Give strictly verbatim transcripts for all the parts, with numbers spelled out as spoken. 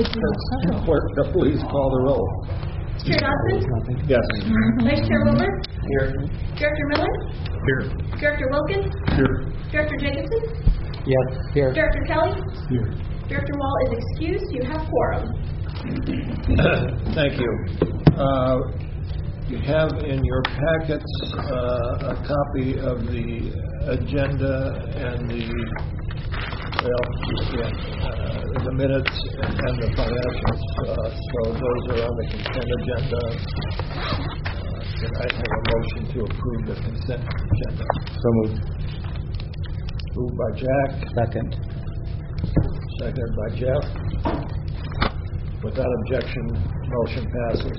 Clerk, please call the roll. Chair Dodson? Yes. Vice Chair Wilbur? Here. Director Miller? Here. Director Wilkins? Here. Director Jacobson? Yes, here. Director Kelly? Here. Director Wall is excused. You have quorum. Thank you. Uh, you have in your packets uh, a copy of the agenda and the well, yeah, uh, the minutes and the financials. Uh, so those are on the consent agenda. Uh, can I have a motion to approve the consent agenda? So moved. Moved by Jack. Second. Seconded by Jeff. Without objection, motion passes.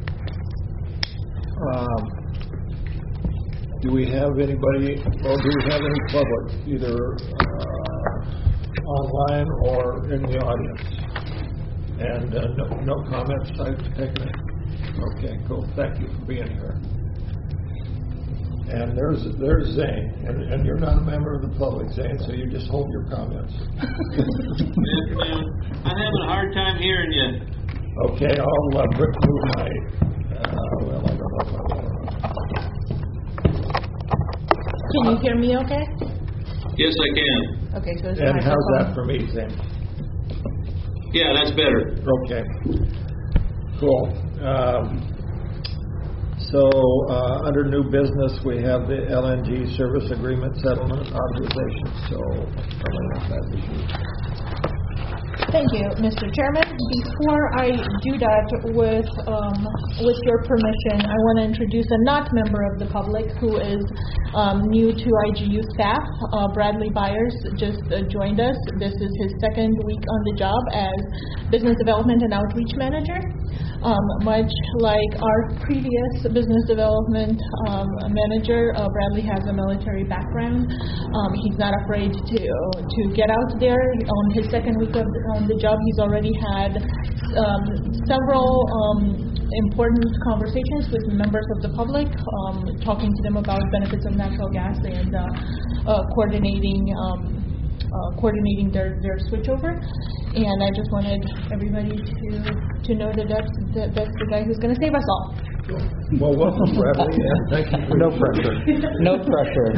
Um, do we have anybody, or do we have any public, either uh, online or in the audience? And uh, no, no comments, I've taken it. Okay, cool. Thank you for being here. And there's there's Zane, and, and you're not a member of the public, Zane, so you just hold your comments. Good afternoon. I'm having a hard time hearing you. Okay, I'll uh, move my, uh, well, I don't know if I will. Can you hear me okay? Yes, I can. Okay, so it's And my how's phone. that for me, Zane? Yeah, that's better. Okay, cool. Um, so, uh, under new business, we have the L N G service agreement settlement authorization. So, Elena, that is you. Thank you, Mister Chairman. Before I do that, with um, with your permission, I want to introduce a not member of the public who is um, new to I G U staff. Uh, Bradley Byers just uh, joined us. This is his second week on the job as Business Development and Outreach Manager. Um, much like our previous business development um, manager, uh, Bradley has a military background. Um, he's not afraid to to get out there. On his second week of on the job, he's already had um, several um, important conversations with members of the public, um, talking to them about benefits of natural gas and uh, uh, coordinating. Um, Uh, coordinating their, their switchover, and I just wanted everybody to to know that that's, that that's the guy who's going to save us all. Well, welcome, Bradley, and thank you for No pressure. No pressure.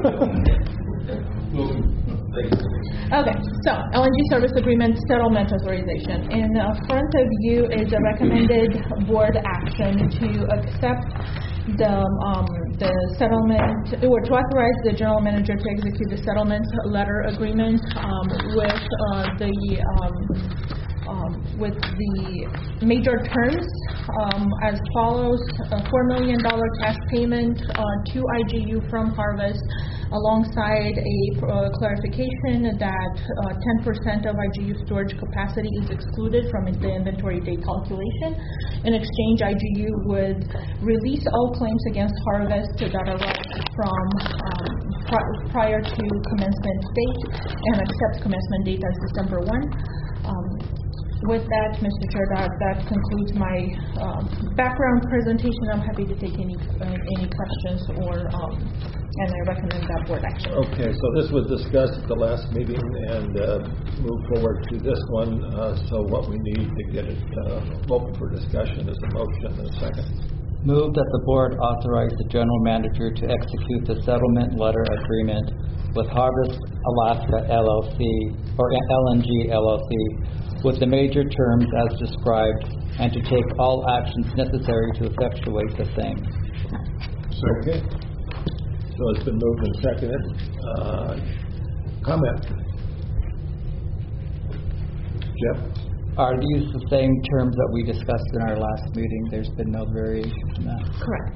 Okay, so L N G service agreement settlement authorization. In uh, front of you is a recommended board action to accept the um, the settlement, or to authorize the general manager to execute the settlement letter agreement um, with uh, the um, um, with the major terms um, as follows: a four million dollar cash payment uh, to I G U from Harvest, alongside a uh, clarification that uh, ten percent of I G U storage capacity is excluded from the inventory day calculation. In exchange, I G U would release all claims against Harvest that arise from um, pri- prior to commencement date and accept commencement date as December first. Um, with that, Mister Chair, that, that concludes my um, background presentation. I'm happy to take any uh, any questions, or um, and I recommend that board action. Okay, so this was discussed at the last meeting and uh, moved forward to this one. Uh, so what we need to get it uh, open for discussion is a motion and a second. Move that the board authorize the general manager to execute the settlement letter agreement with Harvest Alaska L L C, or L N G L L C, with the major terms as described, and to take all actions necessary to effectuate the same. Okay. So it's been moved and seconded. Uh, comment? Jeff? Are these the same terms that we discussed in our last meeting? There's been no variation in that? Correct.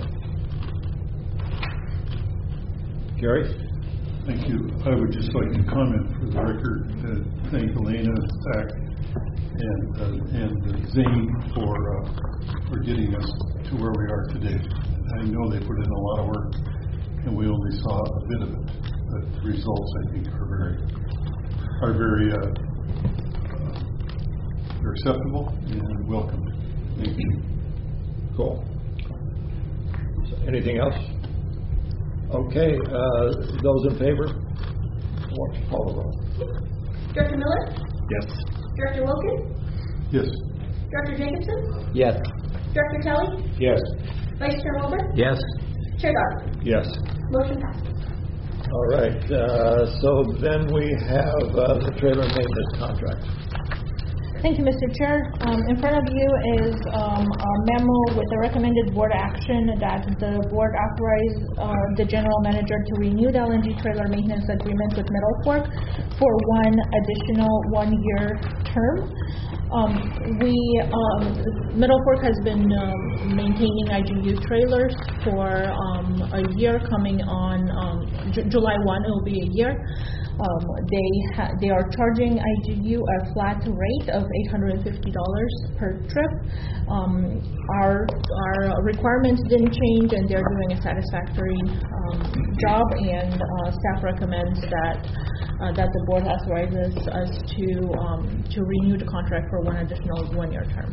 Gary? Thank you. I would just like to comment for the record, uh, thank Elena, Zach, and uh, and uh, Zane for uh, for getting us to where we are today. I know they put in a lot of work, and we only saw a bit of it. But the results, I think, are very are very uh, uh, they're acceptable and welcome. Thank you. Cool. So anything else? Okay, uh, those in favor? Call the roll. Director Miller? Yes. Director Wilkins? Yes. Director Jacobson? Yes. Director Kelly? Yes. Vice Chair Wilbur? Yes. Chair Dawson? Yes. Motion passes. All right, uh, so then we have uh, the trailer maintenance contract. Thank you, Mister Chair. Um, in front of you is um, a memo with a recommended board action that the board authorize uh, the general manager to renew the L N G trailer maintenance agreement with Middle Fork for one additional one-year term. Um, we, um, Middle Fork has been um, maintaining I G U trailers for um, a year coming on um, J- July first, it will be a year. Um, they ha- they are charging I G U a flat rate of eight hundred fifty dollars per trip. Um, our our requirements didn't change, and they're doing a satisfactory um, job. And uh, staff recommends that uh, that the board authorizes us to um, to renew the contract for one additional one-year term.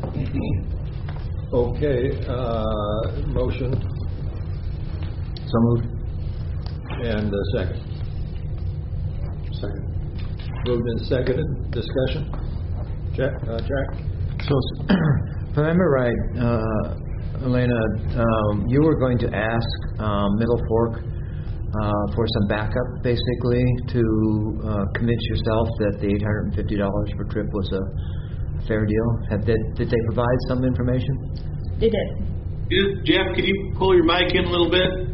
Okay, uh, motion So moved. and a second. Second. Moved and seconded. Discussion. Jack. Uh, Jack. So, if I remember right, uh, Elena, um, you were going to ask um, Middle Fork uh, for some backup, basically, to uh, convince yourself that the eight hundred fifty dollars per trip was a fair deal. Have they, did they provide some information? They did. Is- Jeff, could you pull your mic in a little bit?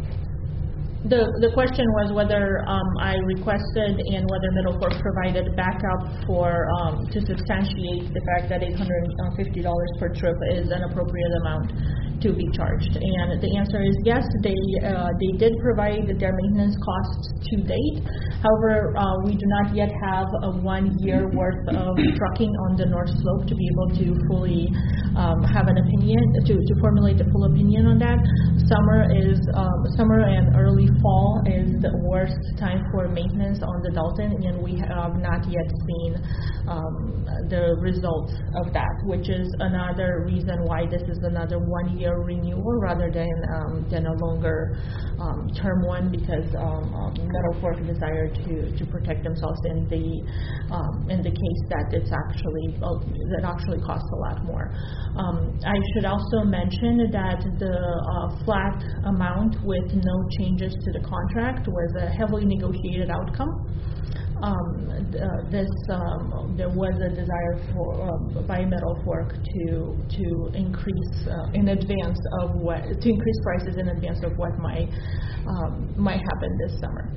The the question was whether um, I requested and whether Middle Fork provided backup for um, to substantiate the fact that eight hundred fifty dollars per trip is an appropriate amount to be charged. And the answer is yes, they uh, they did provide their maintenance costs to date. However, uh, we do not yet have a one year worth of trucking on the North Slope to be able to fully um, have an opinion, to, to formulate the full opinion on that. Summer is um, summer and early fall is the worst time for maintenance on the Dalton, and we have not yet seen um, the results of that, which is another reason why this is another one-year renewal rather than um, than a longer um, term one, because um, um, Middle Fork desired to, to protect themselves in the um, in the case that it's actually uh, that actually costs a lot more. Um, I should also mention that the uh, flat amount with no changes to the contract was a heavily negotiated outcome. Um, uh, this um, there was a desire for uh, by Middle Fork to to increase uh, in advance of what to increase prices in advance of what might um, might happen this summer.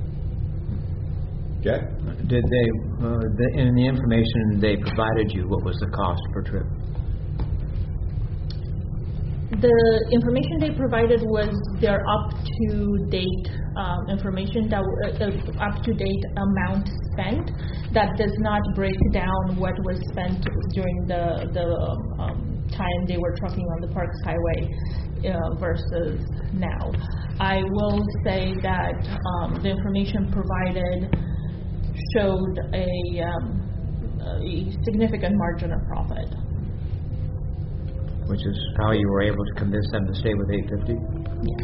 Jack. Did they, uh, the, in the information they provided you, what was the cost per trip? The information they provided was their up-to-date um, information, that uh, uh, up-to-date amount spent. That does not break down what was spent during the the um, time they were trucking on the Parks Highway uh, versus now. I will say that um, the information provided showed a, um, a significant margin of profit. Which is how you were able to convince them to stay with eight fifty? Yes.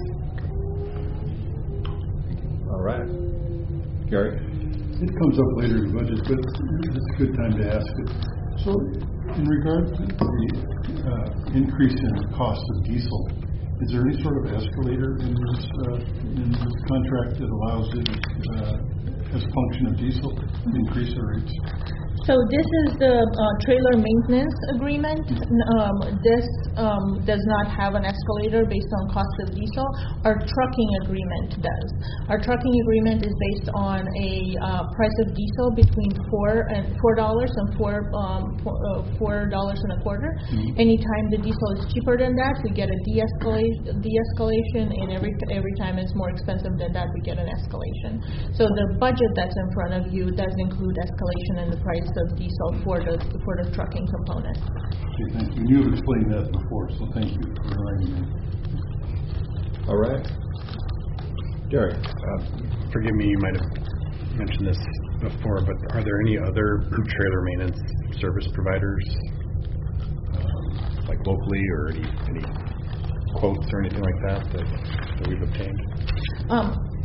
All right. Gary. It comes up later in the budget, but it's a good time to ask it. So, in regard to the uh, increase in the cost of diesel, is there any sort of escalator in this uh, in this contract that allows it, uh, as a function of diesel, to increase the rates? So this is the uh, trailer maintenance agreement. Um, this um, does not have an escalator based on cost of diesel. Our trucking agreement does. Our trucking agreement is based on a uh, price of diesel between four and four dollars and four um, four, uh, four dollars and a quarter. Mm-hmm. Anytime the diesel is cheaper than that, we get a de-escalation. De-escalation, and every every time it's more expensive than that, we get an escalation. So the budget that's in front of you does include escalation in the price of diesel for the for the trucking component. Okay, thank you. You've explained that before, so thank you for reminding me. All right. Gary. Uh, forgive me, you might have mentioned this before, but are there any other trailer maintenance service providers, um, like locally, or any, any quotes or anything like that that, that we've obtained? Um,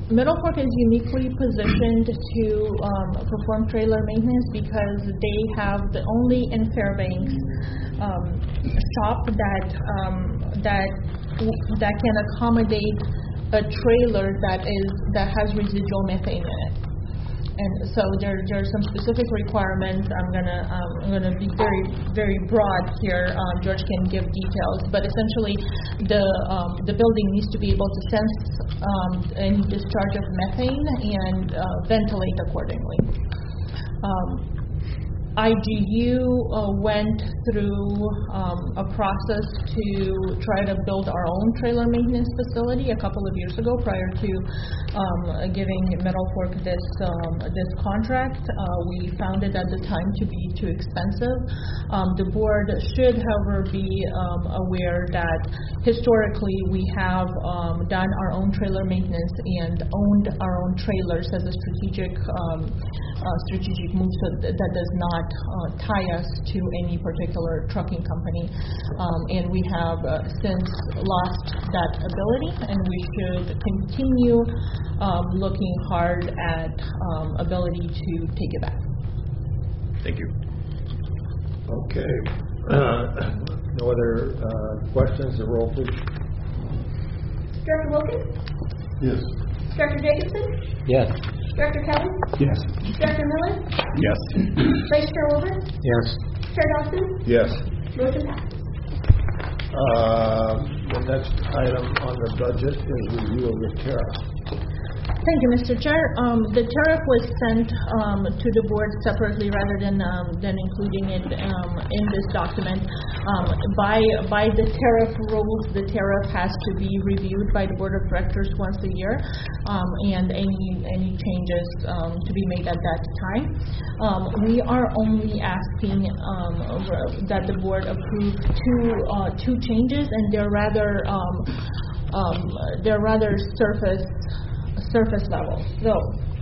Middle Fork is uniquely positioned to um, perform trailer maintenance because they have the only in Fairbanks um, shop that um, that that can accommodate a trailer that is that has residual methane in it. And so there, there are some specific requirements. I'm gonna, um, I'm gonna be very, very broad here. Um, George can give details, but essentially, the um, the building needs to be able to sense um, any discharge of methane and uh, ventilate accordingly. Um, I G U uh, went through um, a process to try to build our own trailer maintenance facility a couple of years ago prior to um, giving Middle Fork this um, this contract. Uh, we found it at the time to be too expensive. Um, the board should, however, be um, aware that historically we have um, done our own trailer maintenance and owned our own trailers as a strategic um, uh, strategic move, so that, that does not Uh, tie us to any particular trucking company, um, and we have uh, since lost that ability, and we should continue um, looking hard at um, ability to take it back. Thank you. Okay. Uh, No other uh, questions? The roll, please. Director Wilkins? Yes. Director Jacobson? Yes. Director Kelly? Yes. Director Miller? Yes. Vice Chair Wilbur? Yes. Chair Dawson? Yes. Motion passes. Uh, The next item on the budget is review of the tariff. Thank you, Mister Chair. Um, the tariff was sent um, to the board separately rather than um, than including it um, in this document. Um, by by the tariff rules, the tariff has to be reviewed by the board of directors once a year, um, and any any changes um, to be made at that time. Um, we are only asking um, that the board approve two uh, two changes, and they're rather um, um, they're rather surface. surface level. So,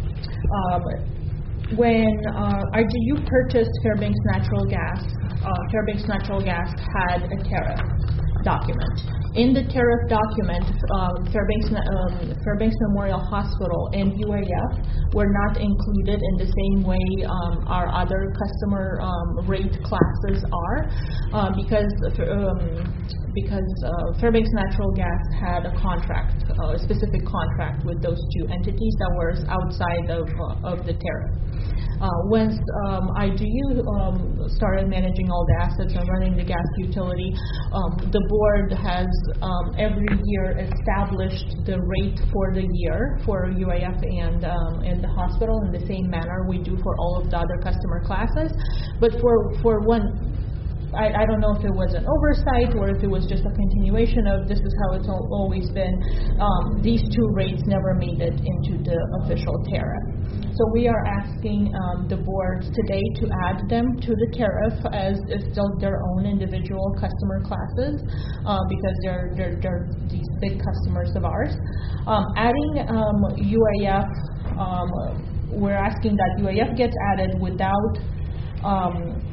um, when uh, I G U purchased Fairbanks Natural Gas, uh, Fairbanks Natural Gas had a tariff document. In the tariff document, um, Fairbanks, um, Fairbanks Memorial Hospital and U A F were not included in the same way um, our other customer um, rate classes are, uh, because um, because uh, Fairbanks Natural Gas had a contract, uh, a specific contract with those two entities that were outside of uh, of the tariff. Uh, once um, I G U um, started managing all the assets and running the gas utility, um, the board has um, every year established the rate for the year for U A F and um, and the hospital in the same manner we do for all of the other customer classes. But for for one. I, I don't know if it was an oversight or if it was just a continuation of this is how it's al- always been. Um, these two rates never made it into the official tariff. So we are asking um, the board today to add them to the tariff as is still their own individual customer classes uh, because they're, they're, they're these big customers of ours. Um, adding um, U A F, um, we're asking that U A F gets added without um,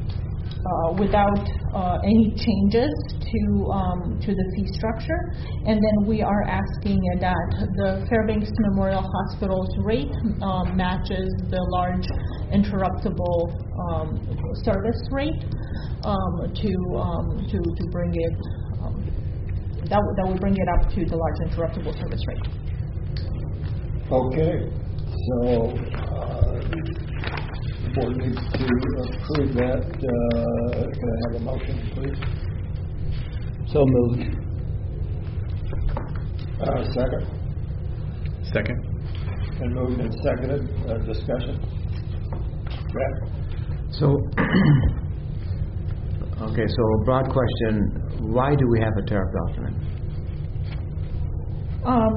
Uh, without uh, any changes to um, to the fee structure, and then we are asking that the Fairbanks Memorial Hospital's rate um, matches the large interruptible um, service rate um, to um, to to bring it um, that w- that would bring it up to the large interruptible service rate. Okay, so uh, the board needs to approve that. Uh, Can I have a motion, please? So moved. Uh, Second? Second? And moved and seconded. Uh, Discussion? Brad? So, okay, so a broad question, why do we have a tariff document? Um,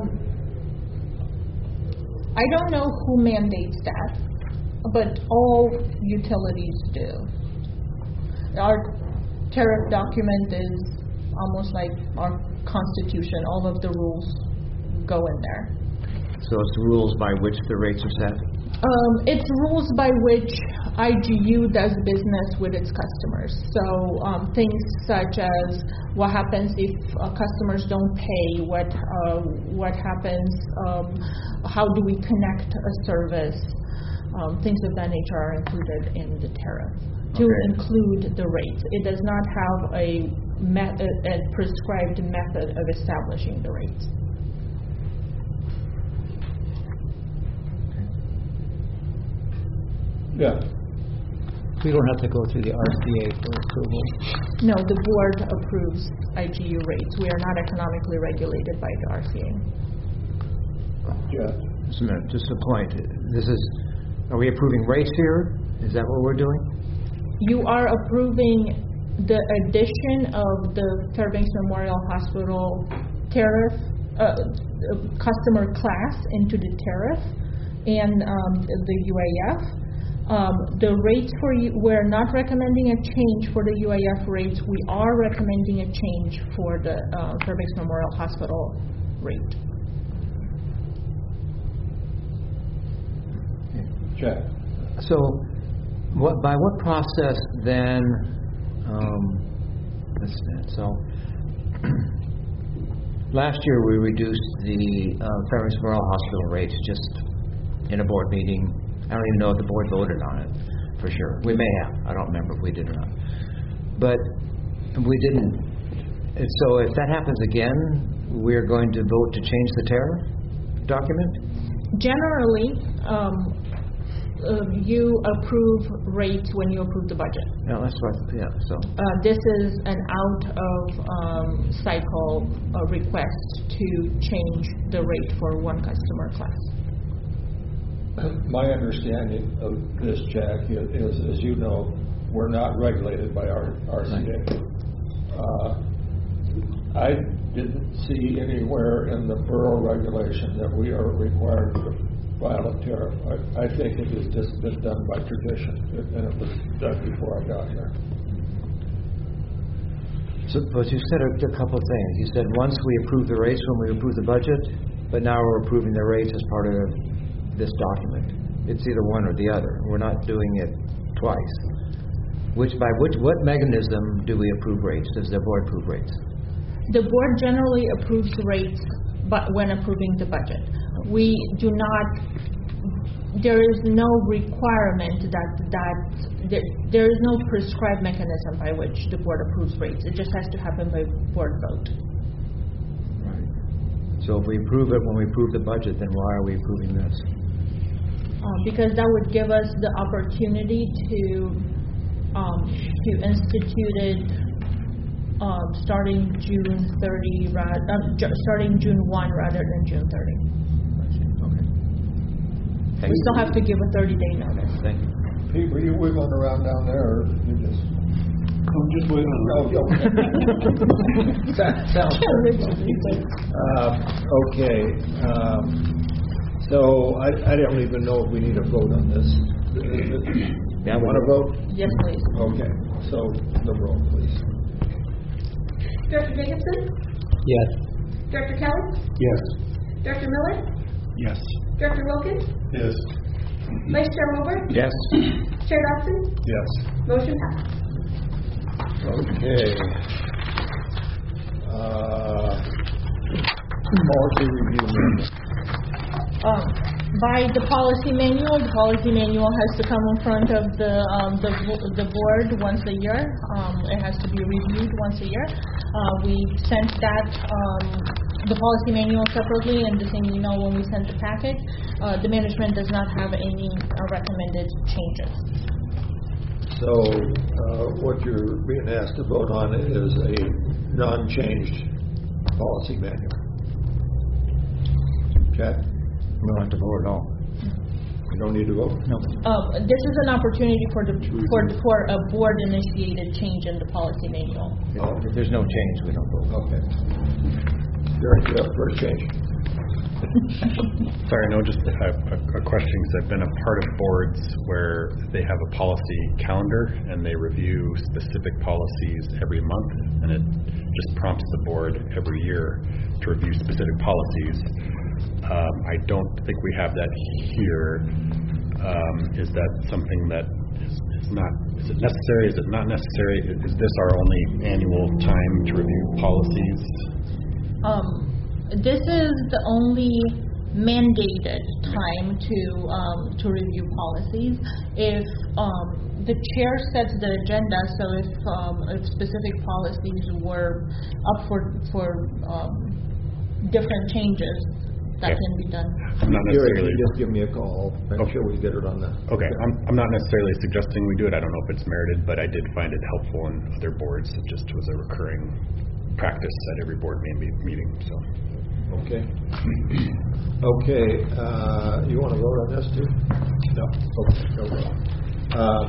I don't know who mandates that, but all utilities do. Our tariff document is almost like our constitution. All of the rules go in there. So it's the rules by which the rates are set? Um, it's rules by which I G U does business with its customers. So um, things such as what happens if uh, customers don't pay, what uh, what happens, um, how do we connect a service, um, things of that nature are included in the tariff to Okay. include the rates. It does not have a, met- a a prescribed method of establishing the rates. Yeah. We don't have to go through the R C A for approval. No, the board approves I G U rates. We are not economically regulated by the R C A. Yeah. Just a minute, just a point. This is, are we approving rates here? Is that what we're doing? You are approving the addition of the Fairbanks Memorial Hospital tariff, uh, uh, customer class into the tariff and um, the U A F. Um, the rates for you, we're not recommending a change for the U A F rates. We are recommending a change for the uh, Fairbanks Memorial Hospital rate. Jack. So, what, by what process then, um, let's see, so, last year we reduced the uh, Fairbanks Memorial Hospital rates just in a board meeting. I don't even know if the board voted on it, for sure. We may have. I don't remember if we did or not. But we didn't. And so if that happens again, we're going to vote to change the tariff document? Generally, um, uh, you approve rates when you approve the budget. No, that's what, yeah, so. Uh, this is an out of um, cycle uh, request to change the rate for one customer class. My understanding of this, Jack, is, as you know, we're not regulated by our R C A. Uh, I didn't see anywhere in the borough regulation that we are required to file a tariff. I, I think it has just been done by tradition, and it was done before I got here. So, but you said a, a couple of things. You said once we approve the rates when we approve the budget, but now we're approving the rates as part of this document. It's either one or the other. We're not doing it twice. Which by which what mechanism do we approve rates? Does the board approve rates? The board generally approves rates, but when approving the budget, we do not. There is no requirement that that there, there is no prescribed mechanism by which the board approves rates. It just has to happen by board vote. Right. So if we approve it when we approve the budget, then why are we approving this? Uh, because that would give us the opportunity to um, to institute it um, starting June thirtieth, ra- uh, ju- starting June first rather than June thirtieth. Okay. We still have to give a thirty day notice. Thank you. Pete, were you wiggling around down there, or you just? I'm just waiting on. Oh, okay. That sounds good. Uh, okay. Um, so I, I don't even know if we need a vote on this. Yeah, we Want to vote? Yes, please. Okay. So the roll, please. Director Jacobson? Yes. Director Kelly? Yes. Director Miller? Yes. Director Wilkins? Yes. Vice Chair Wilbur? Yes. Chair Dodson? Yes. Motion passes. Okay. Uh, policy review member. Um, by the policy manual, the policy manual has to come in front of the um, the, bo- the board once a year. Um, it has to be reviewed once a year. Uh, we sent that um, the policy manual separately in the same email when we sent the packet. Uh, the management does not have any uh, recommended changes. So uh, what you're being asked to vote on is a non-changed policy manual. Chad? We don't have to vote at all. You don't need to vote? No. Uh, this is an opportunity for the for for a board initiated change in the policy manual. Oh. If there's no change, we don't vote. Okay. Derek, you up for a change? Sorry, no, just a, a, a question, because I've been a part of boards where they have a policy calendar and they review specific policies every month, and it just prompts the board every year to review specific policies. Um, I don't think we have that here. Um, Is that something that is is not, is it necessary, is it not necessary? Is this our only annual time to review policies? Um, this is the only mandated time to um, to review policies. If um, the chair sets the agenda, so if um, if specific policies were up for for um, different changes, that Okay. can be done. I'm not Gary, necessarily, just give me a call, make Okay. sure we get it on the. okay, I'm, I'm not necessarily suggesting we do it. I don't know if it's merited, but I did find it helpful in other boards. It just was a recurring practice at every board me- meeting, so. Okay. Okay, uh, you want to vote on this too? No? Okay, no vote. Um,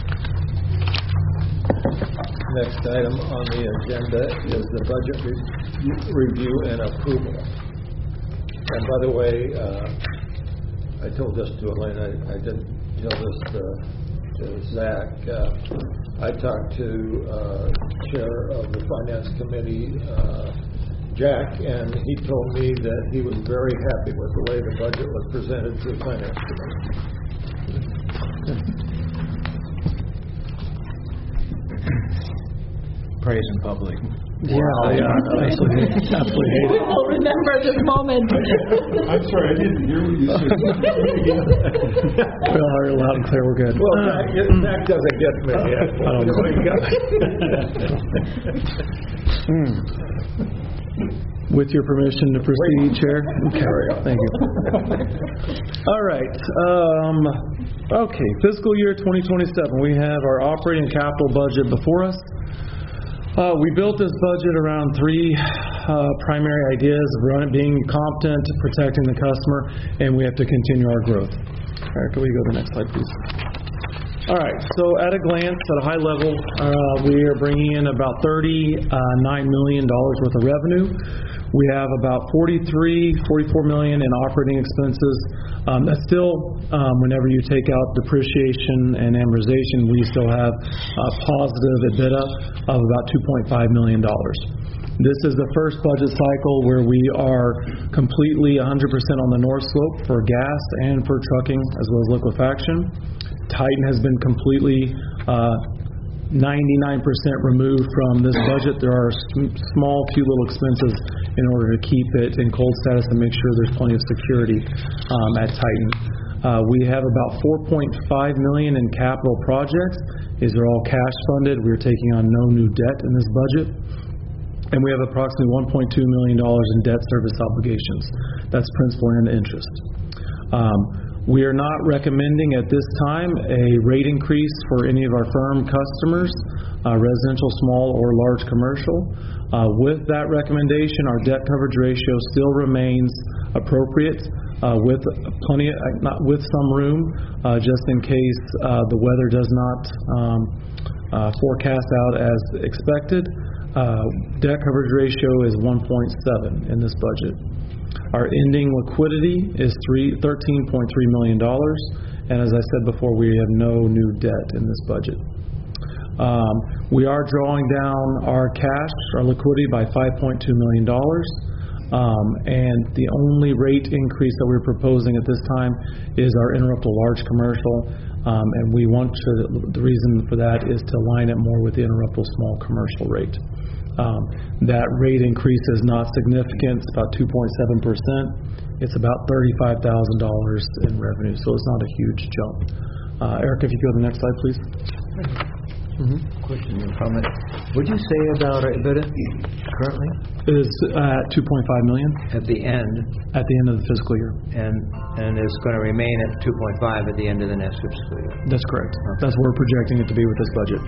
Next item on the agenda is the budget re- review and approval. And by the way, uh, I told this to Elaine, I I didn't tell this to to Zach. Uh, I talked to uh, Chair of the Finance Committee, uh, Jack, and he told me that he was very happy with the way the budget was presented to the Finance Committee. Praise in public. Yeah, yeah, absolutely, absolutely hate We it. will remember this moment. I'm sorry, I didn't hear what you said. Well, we're loud and clear, we're good. Well, Zach, Zach doesn't get me yet. I don't know. Hmm. With your permission to proceed, Chair? Carry on. Thank you. All right. Um, okay, fiscal year twenty twenty-seven, we have our operating capital budget before us. Uh, we built this budget around three uh, primary ideas of run, being competent, protecting the customer, and we have to continue our growth. All right, can we go to the next slide, please? All right, so at a glance, at a high level, uh, we are bringing in about thirty-nine million dollars worth of revenue. We have about forty-three, forty-four million in operating expenses. Um, that's still, um, whenever you take out depreciation and amortization, we still have a positive EBITDA of about two point five million dollars. This is the first budget cycle where we are completely one hundred percent on the north slope for gas and for trucking as well as liquefaction. Titan has been completely uh, ninety-nine percent removed from this budget. There are sm- small, few little expenses in order to keep it in cold status and make sure there's plenty of security um, at Titan. Uh, we have about four point five million dollars in capital projects. These are all cash funded. We're taking on no new debt in this budget. And we have approximately one point two million dollars in debt service obligations. That's principal and interest. Um, We are not recommending at this time a rate increase for any of our firm customers, uh, residential, small, or large commercial. Uh, With that recommendation, our debt coverage ratio still remains appropriate, uh, with plenty, of, not with some room, uh, just in case uh, the weather does not um, uh, forecast out as expected. Uh, Debt coverage ratio is one point seven in this budget. Our ending liquidity is thirteen point three million dollars, and as I said before, we have no new debt in this budget. Um, we are drawing down our cash, our liquidity, by five point two million dollars, um, and the only rate increase that we're proposing at this time is our interruptible large commercial, um, and we want to, the reason for that is to align it more with the interruptible small commercial rate. Um, that rate increase is not significant. It's about two point seven percent. It's about thirty-five thousand dollars in revenue, so it's not a huge jump. Uh, Eric, if you go to the next slide, please. Mm-hmm. Question or comment? What did you say about our EBITDA currently? It is at two point five million At the end, at the end of the fiscal year. and and it's going to remain at two point five at the end of the next fiscal year. That's correct. That's what we're projecting it to be with this budget.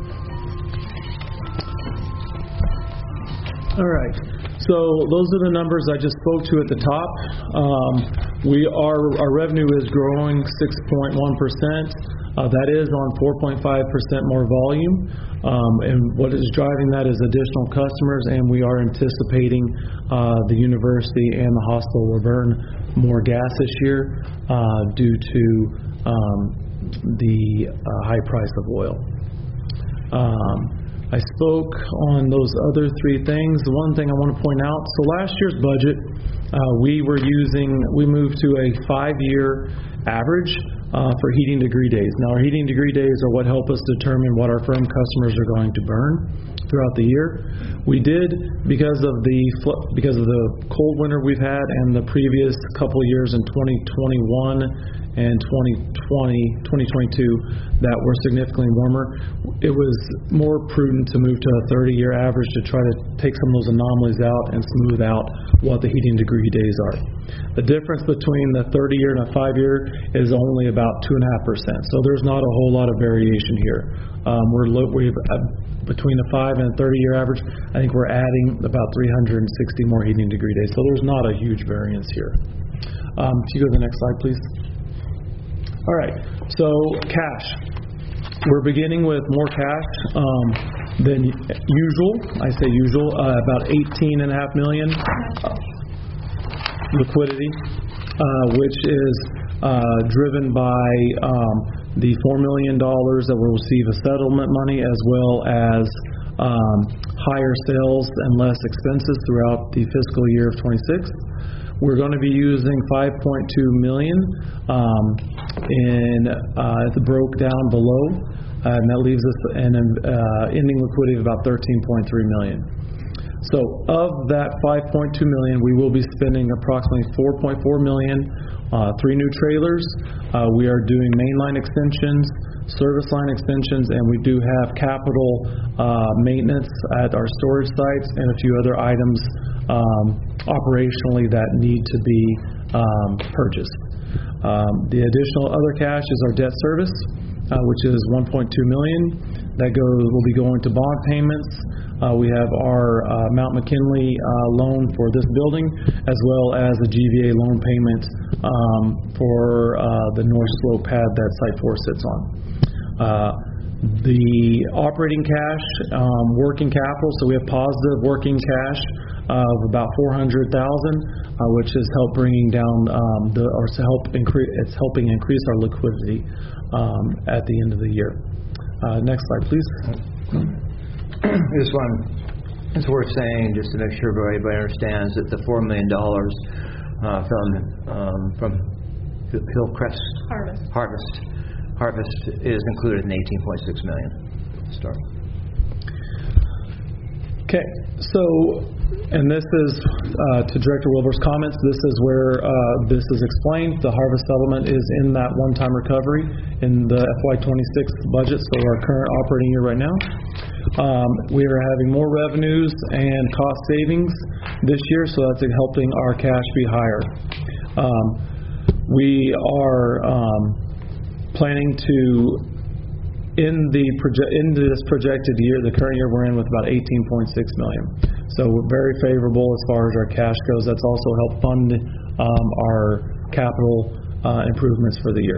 All right. So those are the numbers I just spoke to at the top. Um, we are our revenue is growing six point one percent. Uh, that is on four point five percent more volume. Um, and what is driving that is additional customers, and we are anticipating uh, the university and the hospital will burn more gas this year uh, due to um, the uh, high price of oil. Um, I spoke on those other three things. The one thing I want to point out, so last year's budget, Uh, we were using, we moved to a five-year average uh, for heating degree days. Now, our heating degree days are what help us determine what our firm customers are going to burn throughout the year. We did, because of the fl- because of the cold winter we've had and the previous couple of years in twenty twenty-one and twenty twenty, twenty twenty-two that were significantly warmer, it was more prudent to move to a thirty-year average to try to take some of those anomalies out and smooth out what the heating degree days are. The difference between the thirty-year and a five-year is only about two point five percent, so there's not a whole lot of variation here. Um, we're lo- we've uh, between a five and a thirty-year average, I think we're adding about three hundred sixty more heating degree days, so there's not a huge variance here. Um, if you go to the next slide, please. All right, so cash. We're beginning with more cash um, than usual. I say usual, uh, about eighteen and a half million uh, liquidity, uh, which is uh, driven by um, the four million dollars that will receive a settlement money, as well as um, higher sales and less expenses throughout the fiscal year of twenty-six. We're going to be using five point two million dollars um, in uh, it's broke down below, uh, and that leaves us an uh, ending liquidity of about thirteen point three million dollars. So of that five point two million dollars, we will be spending approximately four point four million dollars, uh, three new trailers. Uh, we are doing mainline extensions, service line extensions, and we do have capital uh, maintenance at our storage sites and a few other items um, operationally that need to be um, purchased. Um, the additional other cash is our debt service, uh, which is one point two million dollars. That goes will be going to bond payments. Uh, we have our uh, Mount McKinley uh, loan for this building, as well as a G V A loan payment um, for uh, the North Slope pad that Site four sits on. Uh, the operating cash, um, working capital, so we have positive working cash of about four hundred thousand dollars, uh, which is help bringing down um, the or to help increase. It's helping increase our liquidity um, at the end of the year. Uh, next slide, please. This one, it's worth saying, just to make sure everybody understands, that the four million dollars uh, from um, from Hillcrest Harvest. Harvest Harvest is included in eighteen point six million dollars. Start. Okay, so, and this is uh, to Director Wilbur's comments. This is where uh, this is explained. The Harvest settlement is in that one-time recovery in the F Y twenty-six budget, so our current operating year right now. Um, we are having more revenues and cost savings this year, so that's helping our cash be higher. Um, we are um, planning to, in the proje- in this projected year, the current year we're in, with about eighteen point six million dollars. So we're very favorable as far as our cash goes. That's also helped fund um, our capital uh, improvements for the year.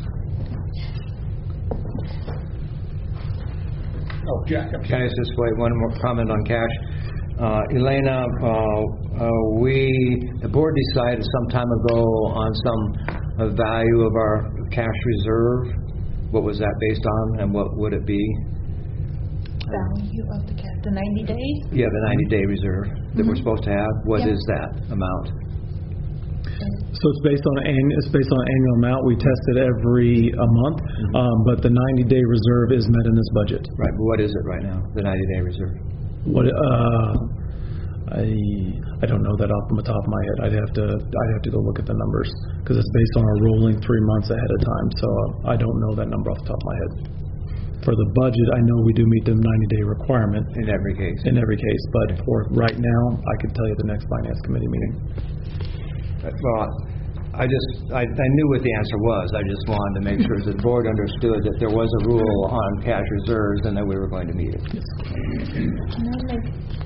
Oh, Jack. Can I just wait one more comment on cash? Uh, Elena, uh, uh, we, the board decided some time ago on some uh, value of our cash reserve. What was that based on, and what would it be? Value of the cash, the ninety days? Yeah, the ninety-day reserve that Mm-hmm. we're supposed to have. What Yeah. is that amount? So it's based on an it's based on an annual amount. We test it every a month, Mm-hmm. um, but the ninety-day reserve is met in this budget. Right, but what is it right now, the ninety-day reserve? What uh, I I don't know that off the top of my head. I'd have to I'd have to go look at the numbers because it's based on our rolling three months ahead of time. So uh, I don't know that number off the top of my head. For the budget, I know we do meet the ninety-day requirement In every case? in every case, but for right now, I could tell you the next finance committee meeting. Well, I just, I, I knew what the answer was. I just wanted to make sure that the board understood that there was a rule on cash reserves and that we were going to meet it. Can I make?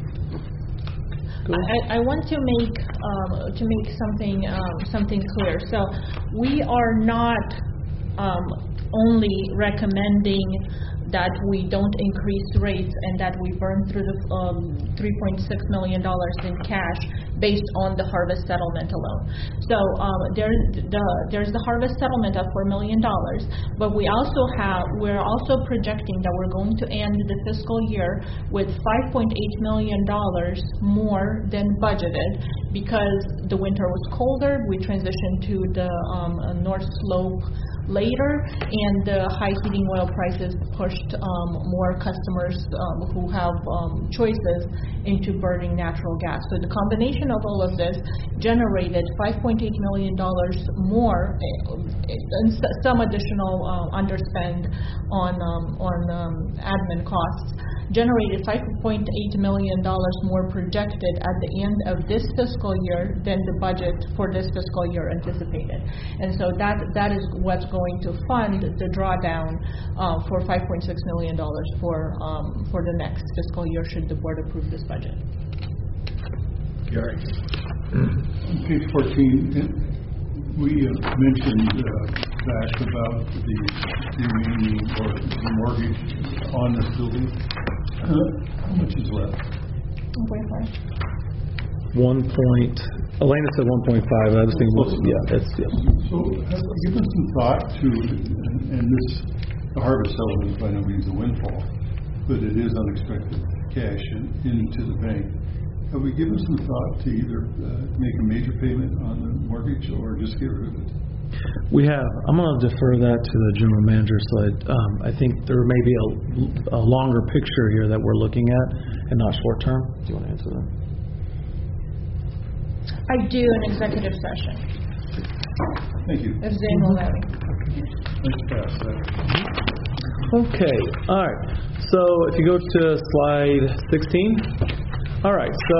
I, I want to make um, to make something um, something clear. So we are not um, only recommending that we don't increase rates and that we burn through the um, three point six million dollars in cash based on the harvest settlement alone. So um, there, the, there's the harvest settlement of four million dollars, but we also have, we're also projecting that we're going to end the fiscal year with five point eight million dollars more than budgeted because the winter was colder, we transitioned to the um, North Slope later, and the high heating oil prices pushed um, more customers um, who have um, choices into burning natural gas. So the combination of all of this generated five point eight million dollars more and some additional uh, underspend on um, on um, admin costs, generated five point eight million dollars more projected at the end of this fiscal year than the budget for this fiscal year anticipated. And so that that is what's going to fund the drawdown uh, for five point six million dollars for um, for the next fiscal year should the board approve this budget. Gary. On page fourteen, we uh, mentioned uh, back about the remaining or the mortgage on this building. Uh, how much is left? one point five. One point. Elena said one point five. I was thinking, well, yeah, that's yeah. So, have you given some thought to, and, and this the harvest settlement is by no means a windfall, but it is unexpected cash in, into the bank. Have we given some thought to either uh, make a major payment on the mortgage or just get rid of it? We have. I'm going to defer that to the general manager. So I, um, I think there may be a, a longer picture here that we're looking at, and not short term. Do you want to answer that? I do an executive session. Thank you. If Zane will let me. Let's pass that. Okay. All right. So if you go to slide sixteen. All right. So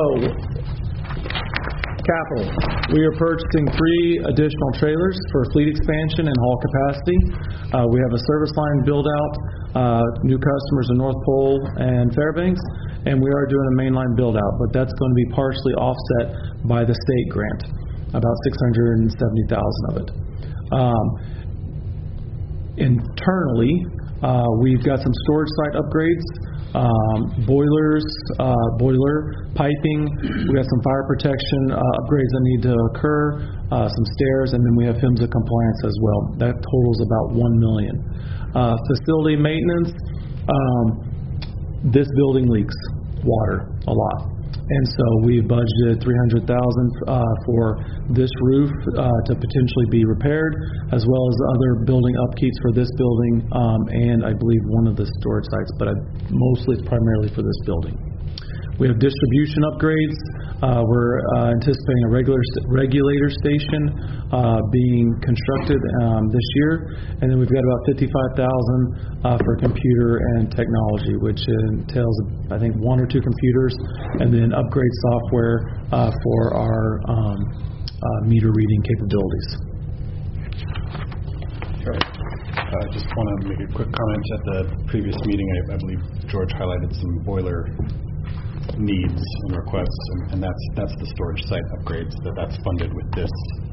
capital. We are purchasing three additional trailers for fleet expansion and haul capacity. Uh, we have a service line build out, uh, new customers in North Pole and Fairbanks, and we are doing a mainline build out, but that's going to be partially offset by the state grant, about six hundred seventy thousand of it. Um, internally, uh, we've got some storage site upgrades. Um, boilers, uh, boiler, piping, we got some fire protection uh, upgrades that need to occur, uh, some stairs, and then we have PHMSA compliance as well. That totals about one million dollars. Uh, facility maintenance, um, this building leaks water a lot. And so we budgeted three hundred thousand dollars uh, for this roof uh, to potentially be repaired, as well as other building upkeeps for this building um, and I believe one of the storage sites, but I, mostly it's primarily for this building. We have distribution upgrades. Uh, we're uh, anticipating a regular st- regulator station uh, being constructed um, this year, and then we've got about fifty-five thousand dollars uh, for computer and technology, which entails, I think, one or two computers, and then upgrade software uh, for our um, uh, meter reading capabilities. Sure. I uh, just want to make a quick comment. At the previous meeting, I, I believe George highlighted some boiler needs and requests, and, and that's that's the storage site upgrades that that's funded with this.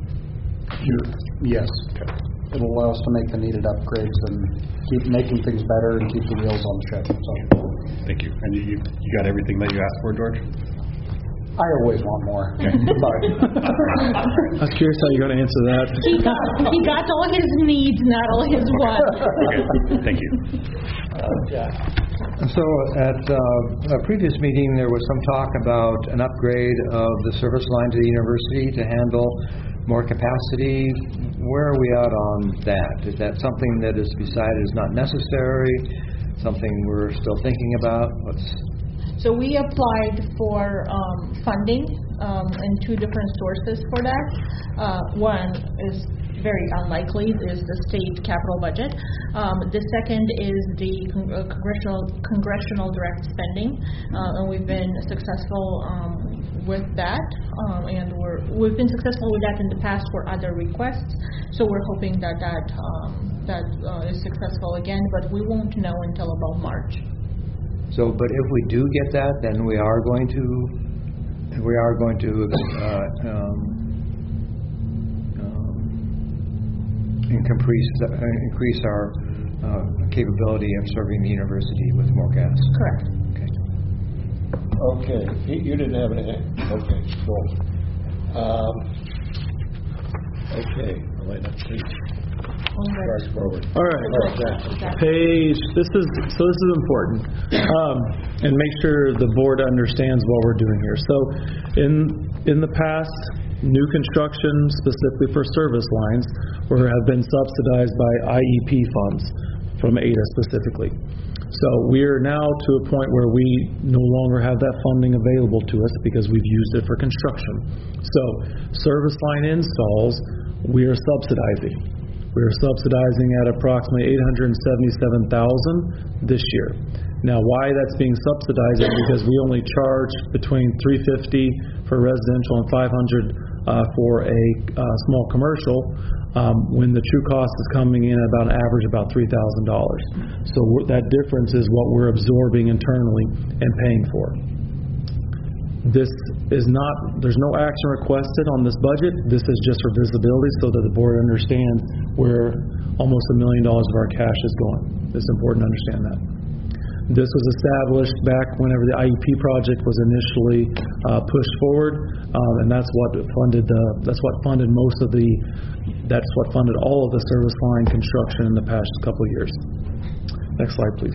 Yes. Okay. It'll allow us to make the needed upgrades and keep making things better and keep the wheels on the ship. So. Thank you. And you you got everything that you asked for, George? I always want more. I was curious how you're going to answer that. He got, he got all his needs, not all his wants. Okay. Thank you. Uh, yeah. So at uh, a previous meeting, there was some talk about an upgrade of the service line to the university to handle more capacity. Where are we out on that? Is that something that is decided is not necessary? Something we're still thinking about? What's So we applied for um, funding um, and two different sources for that. Uh, one is very unlikely, is the state capital budget. Um, the second is the con- uh, congressional congressional direct spending, uh, and we've been successful um, with that, um, and we're we've been successful with that in the past for other requests. So we're hoping that that um, that uh, is successful again, but we won't know until about March. So, but if we do get that, then we are going to, we are going to uh, um, um, increase uh, increase our uh, capability of serving the university with more gas. Correct. Okay. Okay, you you didn't have anything? Okay, cool. Um, Okay, Elena, please, start forward. All right. Oh, Jackson. Page, this is, so this is important. Um, and make sure the board understands what we're doing here. So in, in the past, new construction specifically for service lines were, have been subsidized by I E P funds from A D A specifically. So we are now to a point where we no longer have that funding available to us because we've used it for construction. So service line installs, we are subsidizing. We are subsidizing at approximately eight hundred seventy-seven thousand dollars this year. Now, why that's being subsidized is because we only charge between three hundred fifty dollars for residential and five hundred dollars uh, for a uh, small commercial, um, when the true cost is coming in at about an average about three thousand dollars. So we're, that difference is what we're absorbing internally and paying for. This is not, there's no action requested on this budget. This is just for visibility so that the board understands where almost a million dollars of our cash is going. It's important to understand that. This was established back whenever the I E P project was initially uh, pushed forward, um, and that's what funded the, that's what funded most of the, that's what funded all of the service line construction in the past couple of years. Next slide, please.